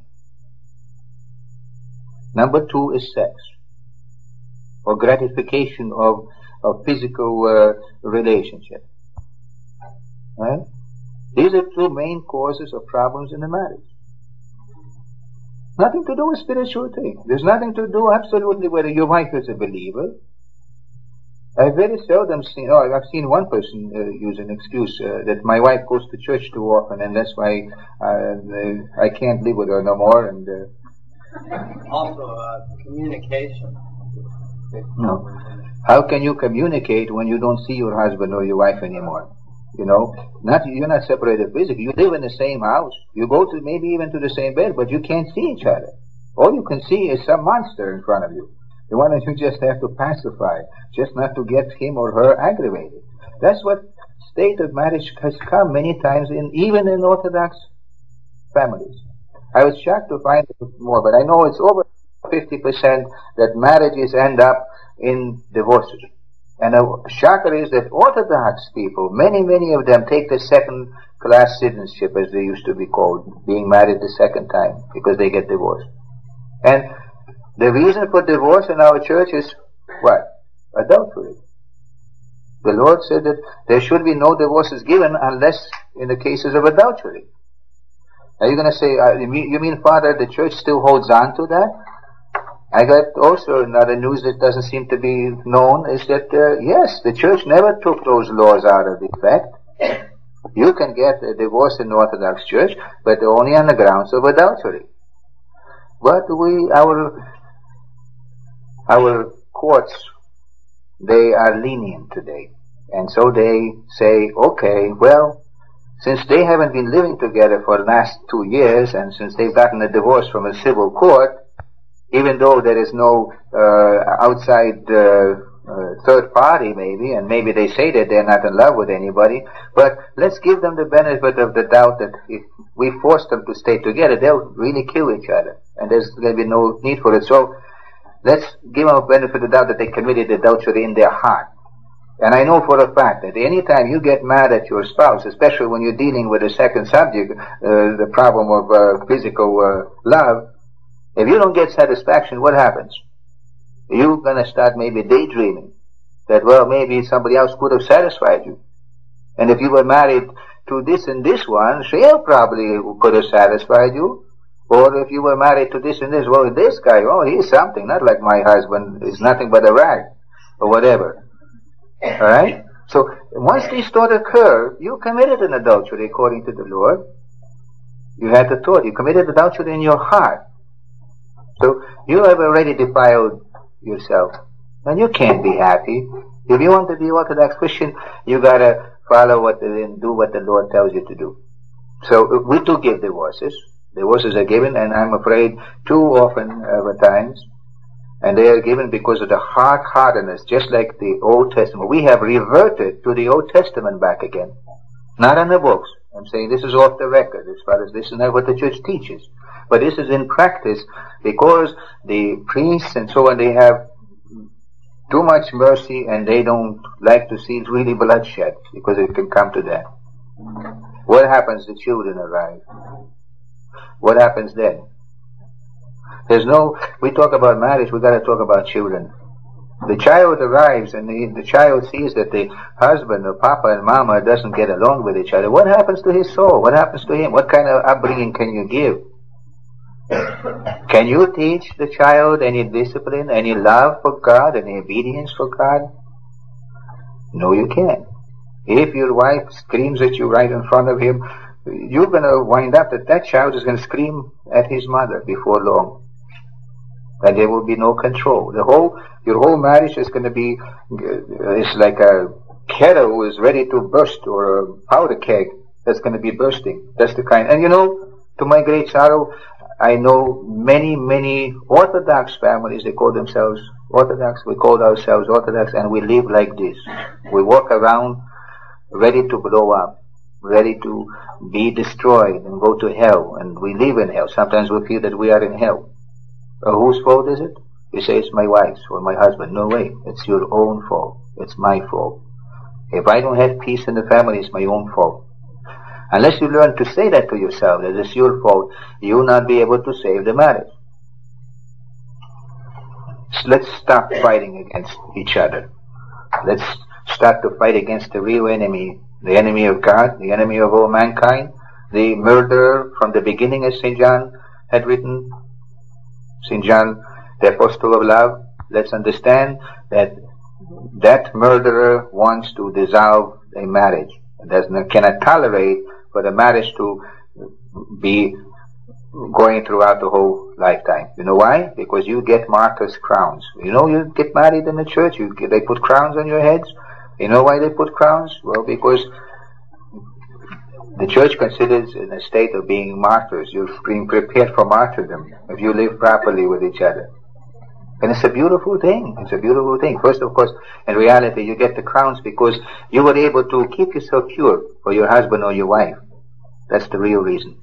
Speaker 1: Number two is sex, or gratification of physical relationship. Right? These are two main causes of problems in a marriage. Nothing to do with spiritual things. There's nothing to do absolutely whether your wife is a believer. I've very seldom seen, I've seen one person use an excuse that my wife goes to church too often and that's why I can't live with her no more. And
Speaker 2: also communication.
Speaker 1: No. How can you communicate when you don't see your husband or your wife anymore? You know, you're not separated physically. You live in the same house. You go to maybe even to the same bed, but you can't see each other. All you can see is some monster in front of you. The one that you just have to pacify, just not to get him or her aggravated. That's what state of marriage has come many times even in Orthodox families. I was shocked to find it more, but I know it's over 50% that marriages end up in divorces. And a shocker is that Orthodox people, many of them take the second-class citizenship, as they used to be called, being married the second time, because they get divorced. And the reason for divorce in our church is what? Adultery. The Lord said that there should be no divorces given unless in the cases of adultery. Are you going to say, you mean, Father, the church still holds on to that? I got also another news that doesn't seem to be known is that, yes, the church never took those laws out of effect. You can get a divorce in the Orthodox Church, but only on the grounds of adultery. But our courts, they are lenient today. And so they say, okay, well, since they haven't been living together for the last 2 years, and since they've gotten a divorce from a civil court, even though there is no outside third party maybe, and maybe they say that they're not in love with anybody, but let's give them the benefit of the doubt that if we force them to stay together, they'll really kill each other, and there's going to be no need for it. So let's give them a benefit of the doubt that they committed adultery in their heart. And I know for a fact that any time you get mad at your spouse, especially when you're dealing with a second subject, the problem of physical love, if you don't get satisfaction, what happens? You're going to start maybe daydreaming that, well, maybe somebody else could have satisfied you. And if you were married to this and this one, she probably could have satisfied you. Or if you were married to this and this, well, this guy, oh, he's something, not like my husband, is nothing but a rag, or whatever. Alright? So, once these thoughts occur, you committed an adultery according to the Lord. You had the thought, you committed adultery in your heart. So, you have already defiled yourself. And you can't be happy. If you want to be Orthodox Christian, you gotta follow and do what the Lord tells you to do. So, we do give divorces. Divorces are given, and I'm afraid too often at times. And they are given because of the hard-heartedness, just like the Old Testament. We have reverted to the Old Testament back again. Not in the books. I'm saying this is off the record as far as this is not what the church teaches. But this is in practice because the priests and so on, they have too much mercy and they don't like to see really bloodshed because it can come to that. What happens? The children arrive. What happens then? We talk about marriage, we gotta talk about children. The child arrives and the child sees that the husband or papa and mama doesn't get along with each other. What happens to his soul? What happens to him? What kind of upbringing can you give? Can you teach the child any discipline, any love for God, any obedience for God? No, you can't. If your wife screams at you right in front of him, you're gonna wind up that child is gonna scream at his mother before long. And there will be no control. Your whole marriage is going to be, it's like a kettle is ready to burst, or a powder keg that's going to be bursting. That's the kind. And to my great sorrow, I know many Orthodox families, they call themselves Orthodox, we call ourselves Orthodox, and we live like this. We walk around ready to blow up, ready to be destroyed and go to hell, and we live in hell. Sometimes we feel that we are in hell. Whose fault is it? You say it's my wife's or my husband. No way. It's your own fault. It's my fault. If I don't have peace in the family, it's my own fault. Unless you learn to say that to yourself, that it's your fault, you will not be able to save the marriage. So let's stop fighting against each other. Let's start to fight against the real enemy, the enemy of God, the enemy of all mankind, the murderer from the beginning, as St. John had written. St. John, the apostle of love, let's understand that that murderer wants to dissolve a marriage. Cannot tolerate for the marriage to be going throughout the whole lifetime. You know why? Because you get martyrs' crowns. You know, you get married in the church, they put crowns on your heads. You know why they put crowns? Well, because the church considers in a state of being martyrs. You're being prepared for martyrdom if you live properly with each other. And it's a beautiful thing. It's a beautiful thing. First, of course, in reality, you get the crowns because you were able to keep yourself pure for your husband or your wife. That's the real reason.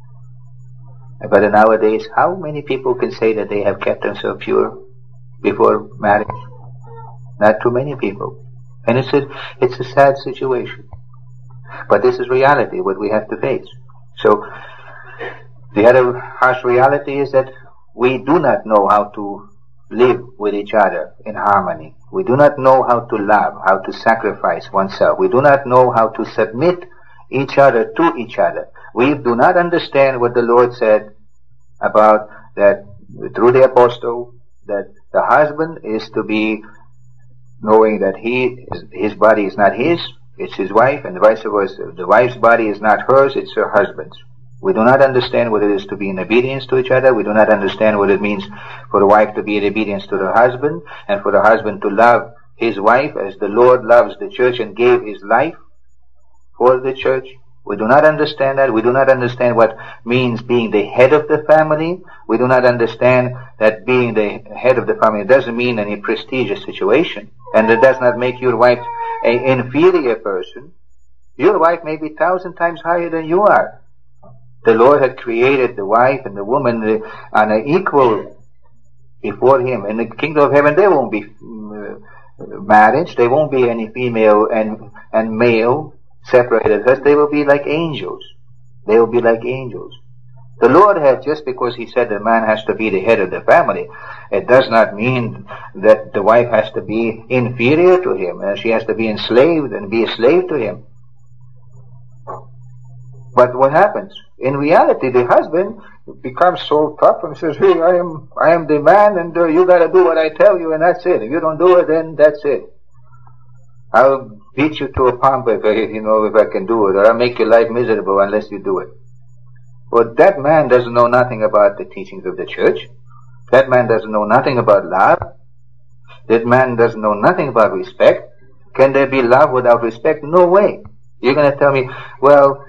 Speaker 1: But nowadays, how many people can say that they have kept themselves pure before marriage? Not too many people. And it's a sad situation. But this is reality, what we have to face. So, the other harsh reality is that we do not know how to live with each other in harmony. We do not know how to love, how to sacrifice oneself. We do not know how to submit each other to each other. We do not understand what the Lord said about that through the apostle, that the husband is to be knowing that his body is not his, it's his wife, and vice versa. The wife's body is not hers, it's her husband's. We do not understand what it is to be in obedience to each other. We do not understand what it means for the wife to be in obedience to the husband, and for the husband to love his wife as the Lord loves the church and gave his life for the church. We do not understand that. We do not understand what means being the head of the family. We do not understand that being the head of the family doesn't mean any prestigious situation, and it does not make your wife an inferior person. Your wife may be 1,000 times higher than you are. The Lord had created the wife and the woman on an equal before Him. In the kingdom of heaven, there won't be marriage. There won't be any female and male separated. Because they will be like angels. They will be like angels. The Lord had, just because He said the man has to be the head of the family, it does not mean that the wife has to be inferior to him, and she has to be enslaved and be a slave to him. But what happens? In reality, the husband becomes so tough and says, "Hey, I am the man, and you got to do what I tell you, and that's it. If you don't do it, then that's it. I'll beat you to a pulp if I can do it, or I'll make your life miserable unless you do it." But that man doesn't know nothing about the teachings of the church. That man doesn't know nothing about love. That man doesn't know nothing about respect. Can there be love without respect? No way. You're going to tell me, well,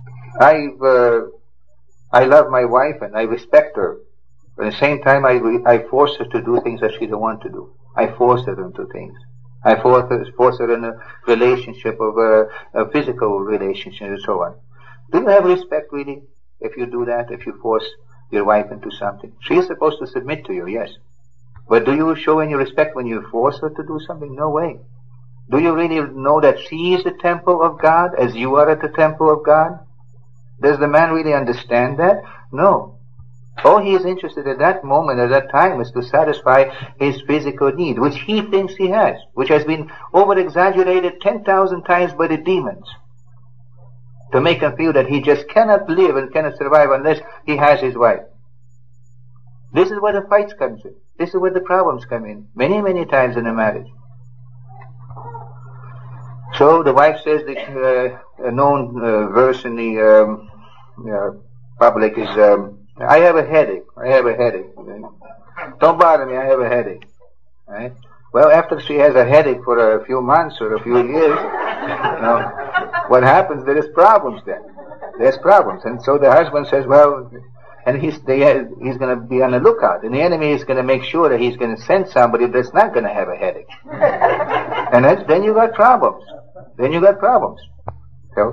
Speaker 1: I love my wife and I respect her. But at the same time, I force her to do things that she don't want to do. I force her into things. I force her in a relationship of a physical relationship and so on. Do you have respect really if you do that, if you force your wife into something? She is supposed to submit to you, yes. But do you show any respect when you force her to do something? No way. Do you really know that she is the temple of God as you are at the temple of God? Does the man really understand that? No. All he is interested at that moment, at that time, is to satisfy his physical need, which he thinks he has, which has been over-exaggerated 10,000 times by the demons, to make him feel that he just cannot live and cannot survive unless he has his wife. This is where the fights come in. This is where the problems come in. Many, many times in a marriage. So the wife says that a known verse in the public is, I have a headache. I have a headache. Don't bother me. I have a headache. Right? Well, after she has a headache for a few months or a few years, what happens? There is problems then. There's problems. And so the husband says, well, and he's going to be on the lookout. And the enemy is going to make sure that he's going to send somebody that's not going to have a headache. And then you got problems. Then you got problems. So,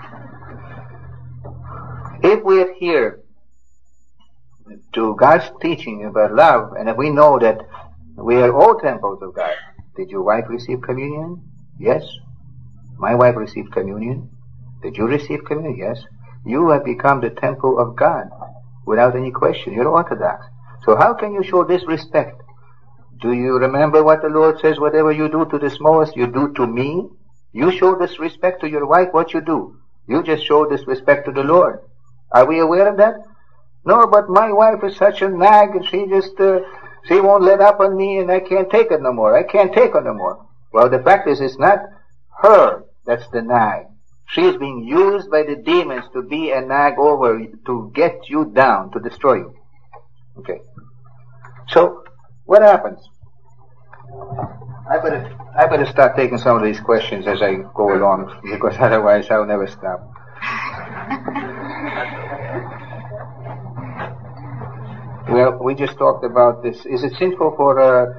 Speaker 1: if we adhere to God's teaching about love, and if we know that we are all temples of God. Did your wife receive communion? Yes. My wife received communion. Did you receive communion? Yes. You have become the temple of God without any question. You're Orthodox. So how can you show this respect? Do you remember what the Lord says? Whatever you do to the smallest, you do to me. You show this respect to your wife. What you do? You just show this respect to the Lord. Are we aware of that? No, but my wife is such a nag, and she won't let up on me, and I can't take it no more. I can't take her no more. Well, the fact is, it's not her that's the nag. She is being used by the demons to be a nag over, to get you down, to destroy you. Okay. So, what happens? I better start taking some of these questions as I go along, because otherwise I'll never stop. Well, we just talked about this. Is it sinful for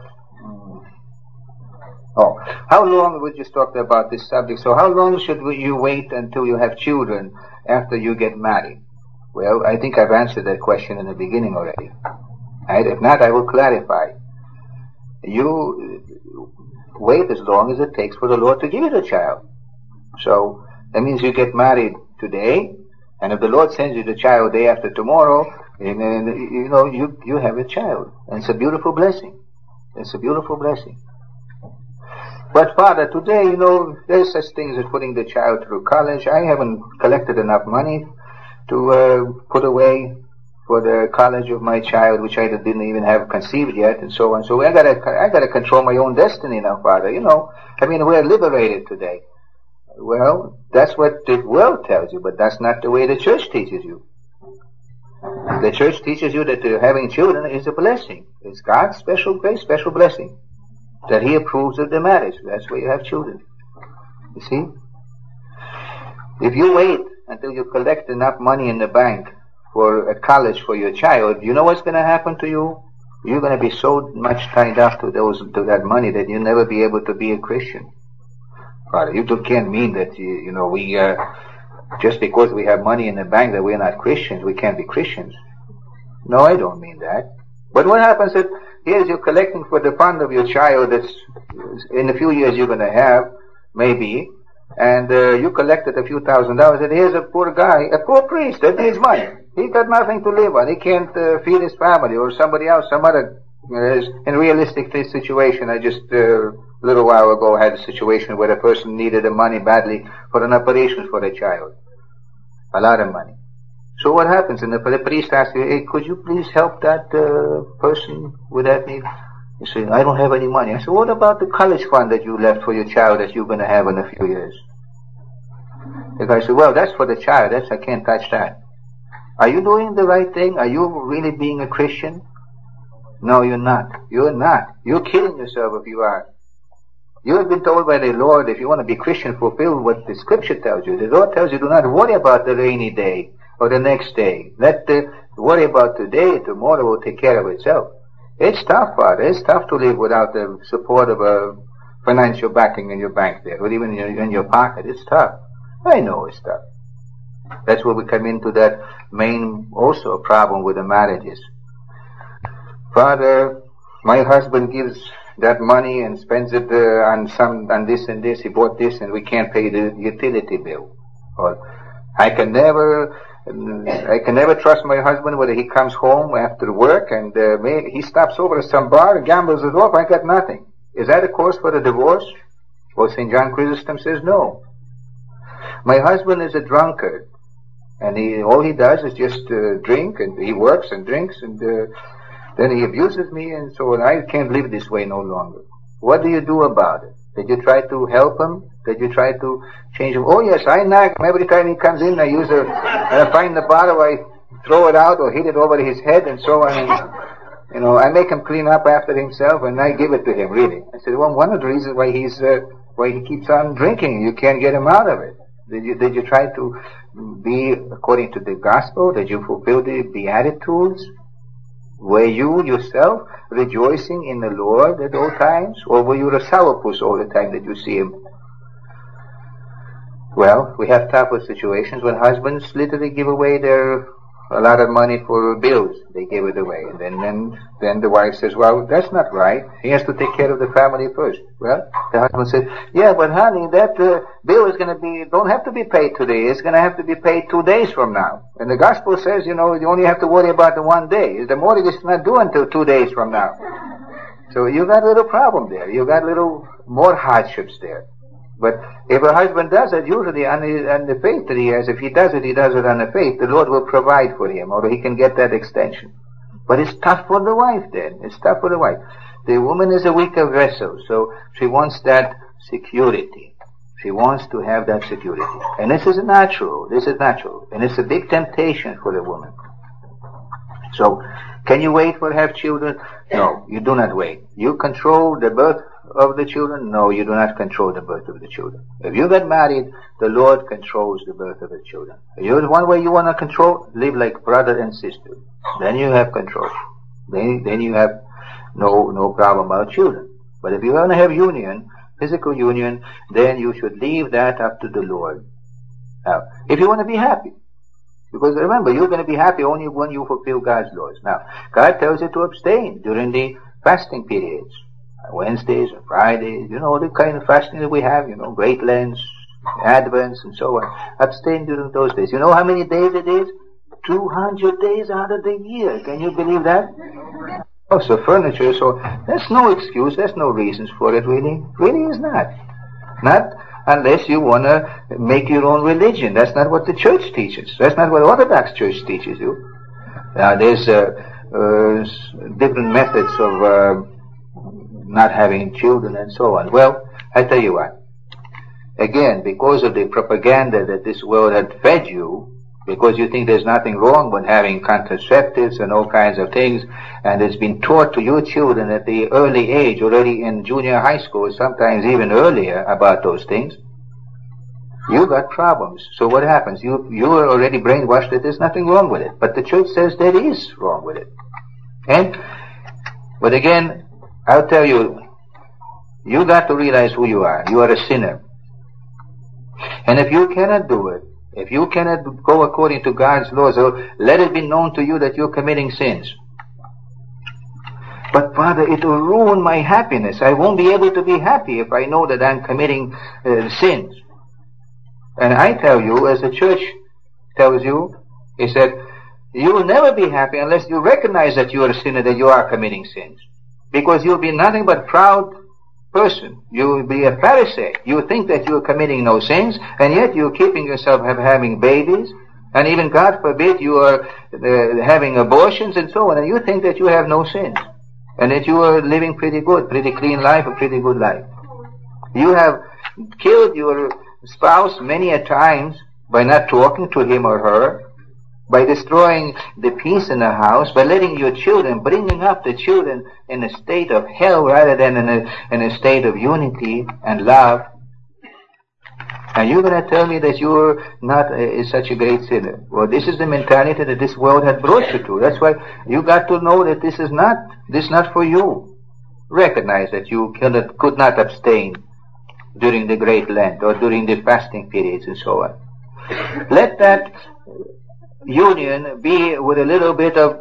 Speaker 1: how long, we just talked about this subject, so how long should you wait until you have children after you get married? Well, I think I've answered that question in the beginning already. Right? If not, I will clarify. You wait as long as it takes for the Lord to give you the child. So, that means you get married today, and if the Lord sends you the child day after tomorrow, you have a child. And it's a beautiful blessing. It's a beautiful blessing. But Father, today, there's such things as putting the child through college. I haven't collected enough money to put away for the college of my child, which I didn't even have conceived yet, and so on. So I gotta control my own destiny now, Father. We're liberated today. Well, that's what the world tells you, but that's not the way the church teaches you. The church teaches you that having children is a blessing. It's God's special grace, special blessing, that He approves of the marriage. That's why you have children. You see? If you wait until you collect enough money in the bank for a college for your child, you know what's going to happen to you? You're going to be so much tied up to that money that you'll never be able to be a Christian. Father, you can't mean that, we, just because we have money in the bank that we're not Christians, we can't be Christians. No, I don't mean that. But what happens is, here's you're collecting for the fund of your child that's in a few years you're going to have, maybe, and you collected a few $1,000s, and here's a poor guy, a poor priest that needs money. He got nothing to live on. He can't feed his family, or somebody else, some other, in realistic situation. I just, a little while ago, had a situation where a person needed the money badly for an operation for a child. A lot of money. So what happens? And the priest asks you, hey, could you please help that person with that need? You say, I don't have any money. I said, what about the college fund that you left for your child that you're going to have in a few years? The guy said, well, that's for the child. I can't touch that. Are you doing the right thing? Are you really being a Christian? No, you're not. You're not. You're kidding yourself if you are. You have been told by the Lord, if you want to be Christian, fulfill what the Scripture tells you. The Lord tells you, do not worry about the rainy day or the next day. Worry about today. Tomorrow will take care of itself. It's tough, Father. It's tough to live without the support of a financial backing in your bank there, or even in your pocket. It's tough. I know it's tough. That's where we come into that main also problem with the marriages. Father, my husband gives that money and spends it on this and this. He bought this, and we can't pay the utility bill. Or I can never trust my husband whether he comes home after work and he stops over at some bar and gambles it off. I got nothing. Is that a cause for the divorce? Well, St. John Chrysostom says no. My husband is a drunkard, and all he does is just drink, and he works and drinks, and then he abuses me, and so on. I can't live this way no longer. What do you do about it? Did you try to help him? Did you try to change him? Oh yes, I nag him. Every time he comes in, I find the bottle, I throw it out or hit it over his head and so on. And, I make him clean up after himself, and I give it to him, really. I said, well, one of the reasons why he keeps on drinking, you can't get him out of it. Did you try to be according to the gospel? Did you fulfill the Beatitudes? Were you yourself rejoicing in the Lord at all times? Or were you a sourpuss all the time that you see him? Well, we have tougher situations when husbands literally give away a lot of money for bills. They give it away. And then the wife says, well, that's not right. He has to take care of the family first. Well, the husband said, yeah, but honey, that bill is don't have to be paid today. It's going to have to be paid 2 days from now. And the gospel says, you only have to worry about the 1 day. The mortgage is not due until 2 days from now. So you got a little problem there. You got a little more hardships there. But if a husband does it, usually on the faith that he has, if he does it on the faith, the Lord will provide for him, or he can get that extension. But it's tough for the wife then. It's tough for the wife. The woman is a weaker vessel, so she wants that security. She wants to have that security. And this is natural. And it's a big temptation for the woman. So, can you wait for have children? No, you do not wait. You control the birth of the children? No, you do not control the birth of the children. If you get married, the Lord controls the birth of the children. If you one way you want to control, live like brother and sister. Then you have control. Then you have no problem about children. But if you want to have union, physical union, then you should leave that up to the Lord. Now, if you want to be happy, because remember, you're going to be happy only when you fulfill God's laws. Now, God tells you to abstain during the fasting periods. Wednesdays and Fridays, the kind of fasting that we have, Great Lents, Advents, and so on. Abstain during those days. You know how many days it is? 200 days out of the year. Can you believe that? Oh, so furniture, so there's no excuse, there's no reasons for it, really. Really is not. Not unless you want to make your own religion. That's not what the church teaches. That's not what the Orthodox Church teaches you. There's different methods of not having children and so on. Well, I tell you what. Again, because of the propaganda that this world had fed you, because you think there's nothing wrong with having contraceptives and all kinds of things, and it's been taught to your children at the early age, already in junior high school, sometimes even earlier, about those things, you got problems. So what happens? You are already brainwashed that there's nothing wrong with it. But the church says there is wrong with it. But again, I'll tell you, you got to realize who you are. You are a sinner. And if you cannot do it, if you cannot go according to God's laws, let it be known to you that you're committing sins. But Father, it will ruin my happiness. I won't be able to be happy if I know that I'm committing sins. And I tell you, as the church tells you, he said, you will never be happy unless you recognize that you are a sinner, that you are committing sins. Because you'll be nothing but proud person. You will be a Pharisee. You think that you are committing no sins, and yet you're keeping yourself having babies, and even, God forbid, you are having abortions and so on, and you think that you have no sins, and that you are living pretty good, pretty clean life, a pretty good life. You have killed your spouse many a times by not talking to him or her, by destroying the peace in the house, by letting your children, bringing up the children in a state of hell rather than in a state of unity and love. And you're going to tell me that you're not such a great sinner. Well, this is the mentality that this world had brought you to. That's why you got to know that this is not for you. Recognize that you could not abstain during the Great Lent or during the fasting periods and so on. Let that union be with a little bit of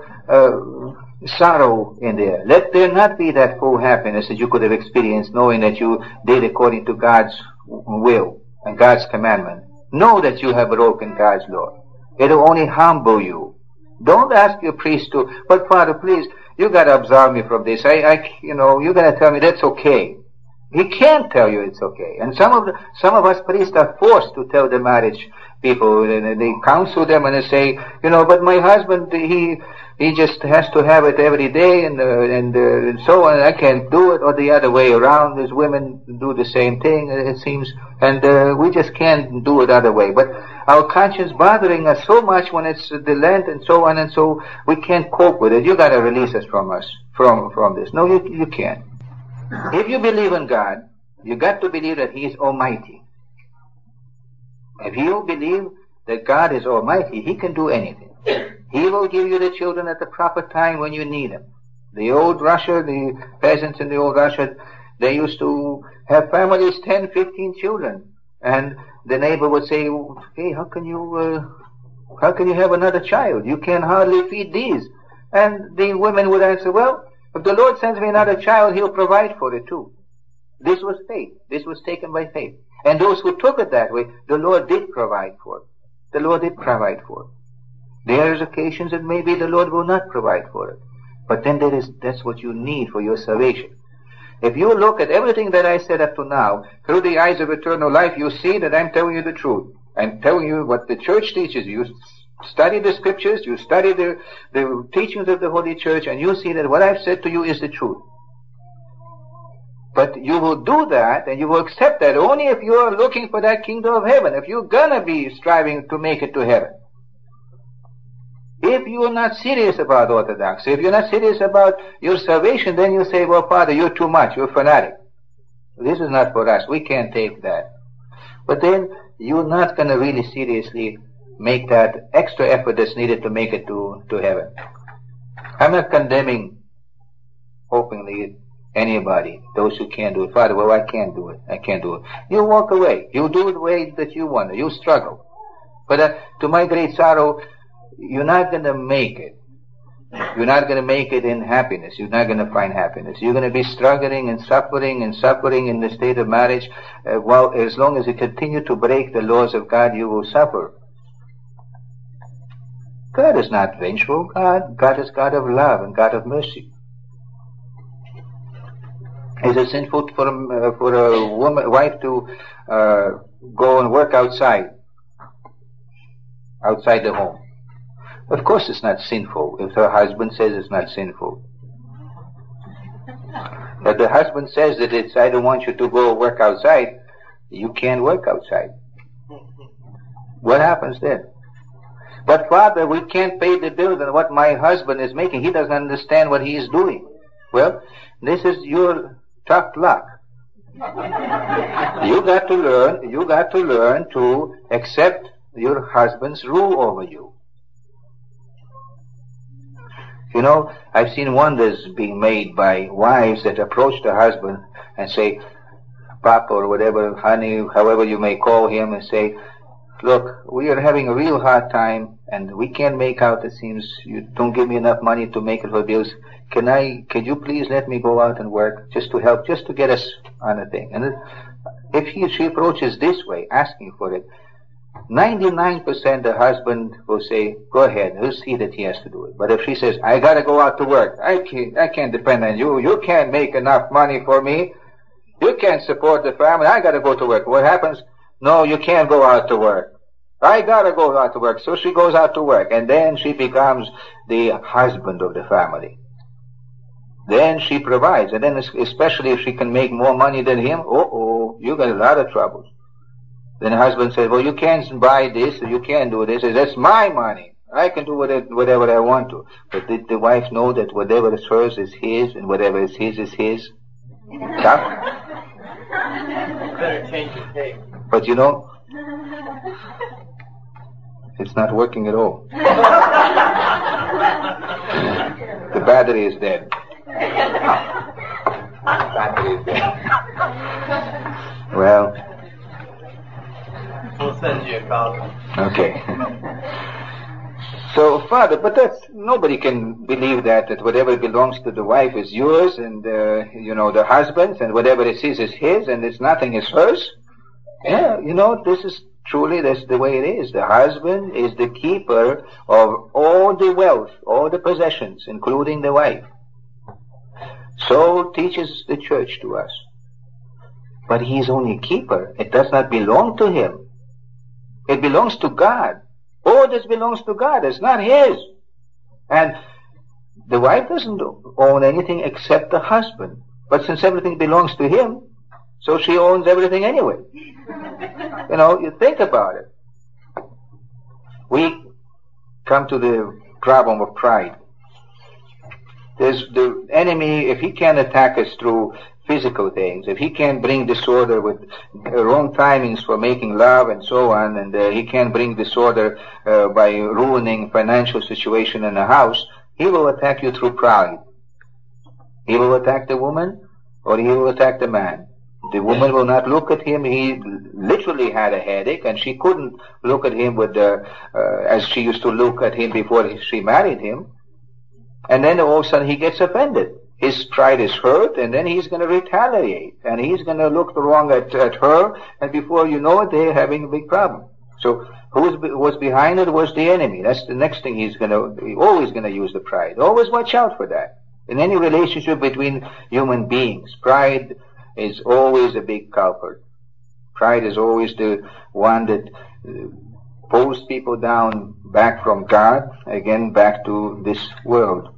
Speaker 1: sorrow in there. Let there not be that full happiness that you could have experienced knowing that you did according to God's will and God's commandment. Know that you have broken God's law. It will only humble you. Don't ask your priest to, but Father, please, you got to absolve me from this. You're going to tell me that's okay. He can't tell you it's okay. And some of us priests are forced to tell the marriage people, and they counsel them and they say, but my husband, he just has to have it every day and so on. I can't do it, or the other way around. There's women do the same thing, it seems, and we just can't do it other way. But our conscience bothering us so much when it's the Lent and so on, and so we can't cope with it. You got to release us from this. No, you can't. If you believe in God, you got to believe that He is Almighty. If you believe that God is Almighty, He can do anything. He will give you the children at the proper time when you need them. The old Russia, the peasants in the old Russia, they used to have families, 10, 15 children. And the neighbor would say, hey, how can you have another child? You can hardly feed these. And the women would answer, well, if the Lord sends me another child, He'll provide for it too. This was faith. This was taken by faith. And those who took it that way, the Lord did provide for it. The Lord did provide for it. There is occasions that maybe the Lord will not provide for it. But then that's what you need for your salvation. If you look at everything that I said up to now, through the eyes of eternal life, you see that I'm telling you the truth. I'm telling you what the church teaches. You study the scriptures, you study the teachings of the Holy Church, and you see that what I've said to you is the truth. But you will do that and you will accept that only if you are looking for that kingdom of heaven, if you're gonna be striving to make it to heaven. If you are not serious about orthodoxy, if you're not serious about your salvation, then you say, well, Father, you're too much, you're a fanatic. This is not for us, we can't take that. But then you're not gonna really seriously make that extra effort that's needed to make it to heaven. I'm not condemning openly anybody, those who can't do it. Father, well, I can't do it. You walk away. You do it the way that you want. You struggle. But to my great sorrow, you're not going to make it. You're not going to make it in happiness. You're not going to find happiness. You're going to be struggling and suffering in the state of marriage. Well, as long as you continue to break the laws of God, you will suffer. God is not vengeful. God is God of love and God of mercy. Is it sinful for a wife to go and work outside the home? Of course it's not sinful if her husband says it's not sinful. But the husband says that it's, I don't want you to go work outside, you can't work outside. What happens then? But Father, we can't pay the bills on what my husband is making. He doesn't understand what he is doing. Well, this is your tough luck. You got to learn to accept your husband's rule over you. You know, I've seen wonders being made by wives that approach the husband and say, Papa or whatever, honey, however you may call him, and say, look, we are having a real hard time and we can't make out, it seems, you don't give me enough money to make it for bills. Can you please let me go out and work just to help, just to get us on a thing? And if she approaches this way, asking for it, 99% the husband will say, go ahead, he'll see that he has to do it. But if she says, I gotta go out to work, I can't depend on you, you can't make enough money for me, you can't support the family, I gotta go to work. What happens? No, you can't go out to work. I gotta go out to work. So she goes out to work, and then she becomes the husband of the family. Then she provides, and then especially if she can make more money than him, you got a lot of troubles. Then the husband says, well, you can't buy this, or you can't do this. That's my money. I can do whatever I want to. But did the wife know that whatever is hers is his, and whatever is his is his? Tough.
Speaker 2: Better change your tape.
Speaker 1: But you know, it's not working at all. The battery is dead. Well,
Speaker 2: we'll send you a copy.
Speaker 1: Okay. So, Father, but nobody can believe that whatever belongs to the wife is yours, and the husband's, and whatever it is his, and it's nothing is hers. Yeah, this is truly, that's the way it is. The husband is the keeper of all the wealth, all the possessions, including the wife. So teaches the church to us. But he is only a keeper. It does not belong to him. It belongs to God. All this belongs to God. It's not his. And the wife doesn't own anything except the husband. But since everything belongs to him, so she owns everything anyway. You think about it. We come to the problem of pride. There's the enemy, if he can attack us through physical things, if he can bring disorder with wrong timings for making love and so on, and he can bring disorder by ruining financial situation in a house, he will attack you through pride. He will attack the woman, or he will attack the man. The woman will not look at him. He literally had a headache, and she couldn't look at him with as she used to look at him before she married him. And then all of a sudden he gets offended. His pride is hurt, and then he's going to retaliate, and he's going to look wrong at her, and before you know it, they're having a big problem. So who was behind it was the enemy. That's the next thing he's always going to use the pride. Always watch out for that. In any relationship between human beings, pride is always a big culprit. Pride is always the one that pulls people down back from God, again back to this world.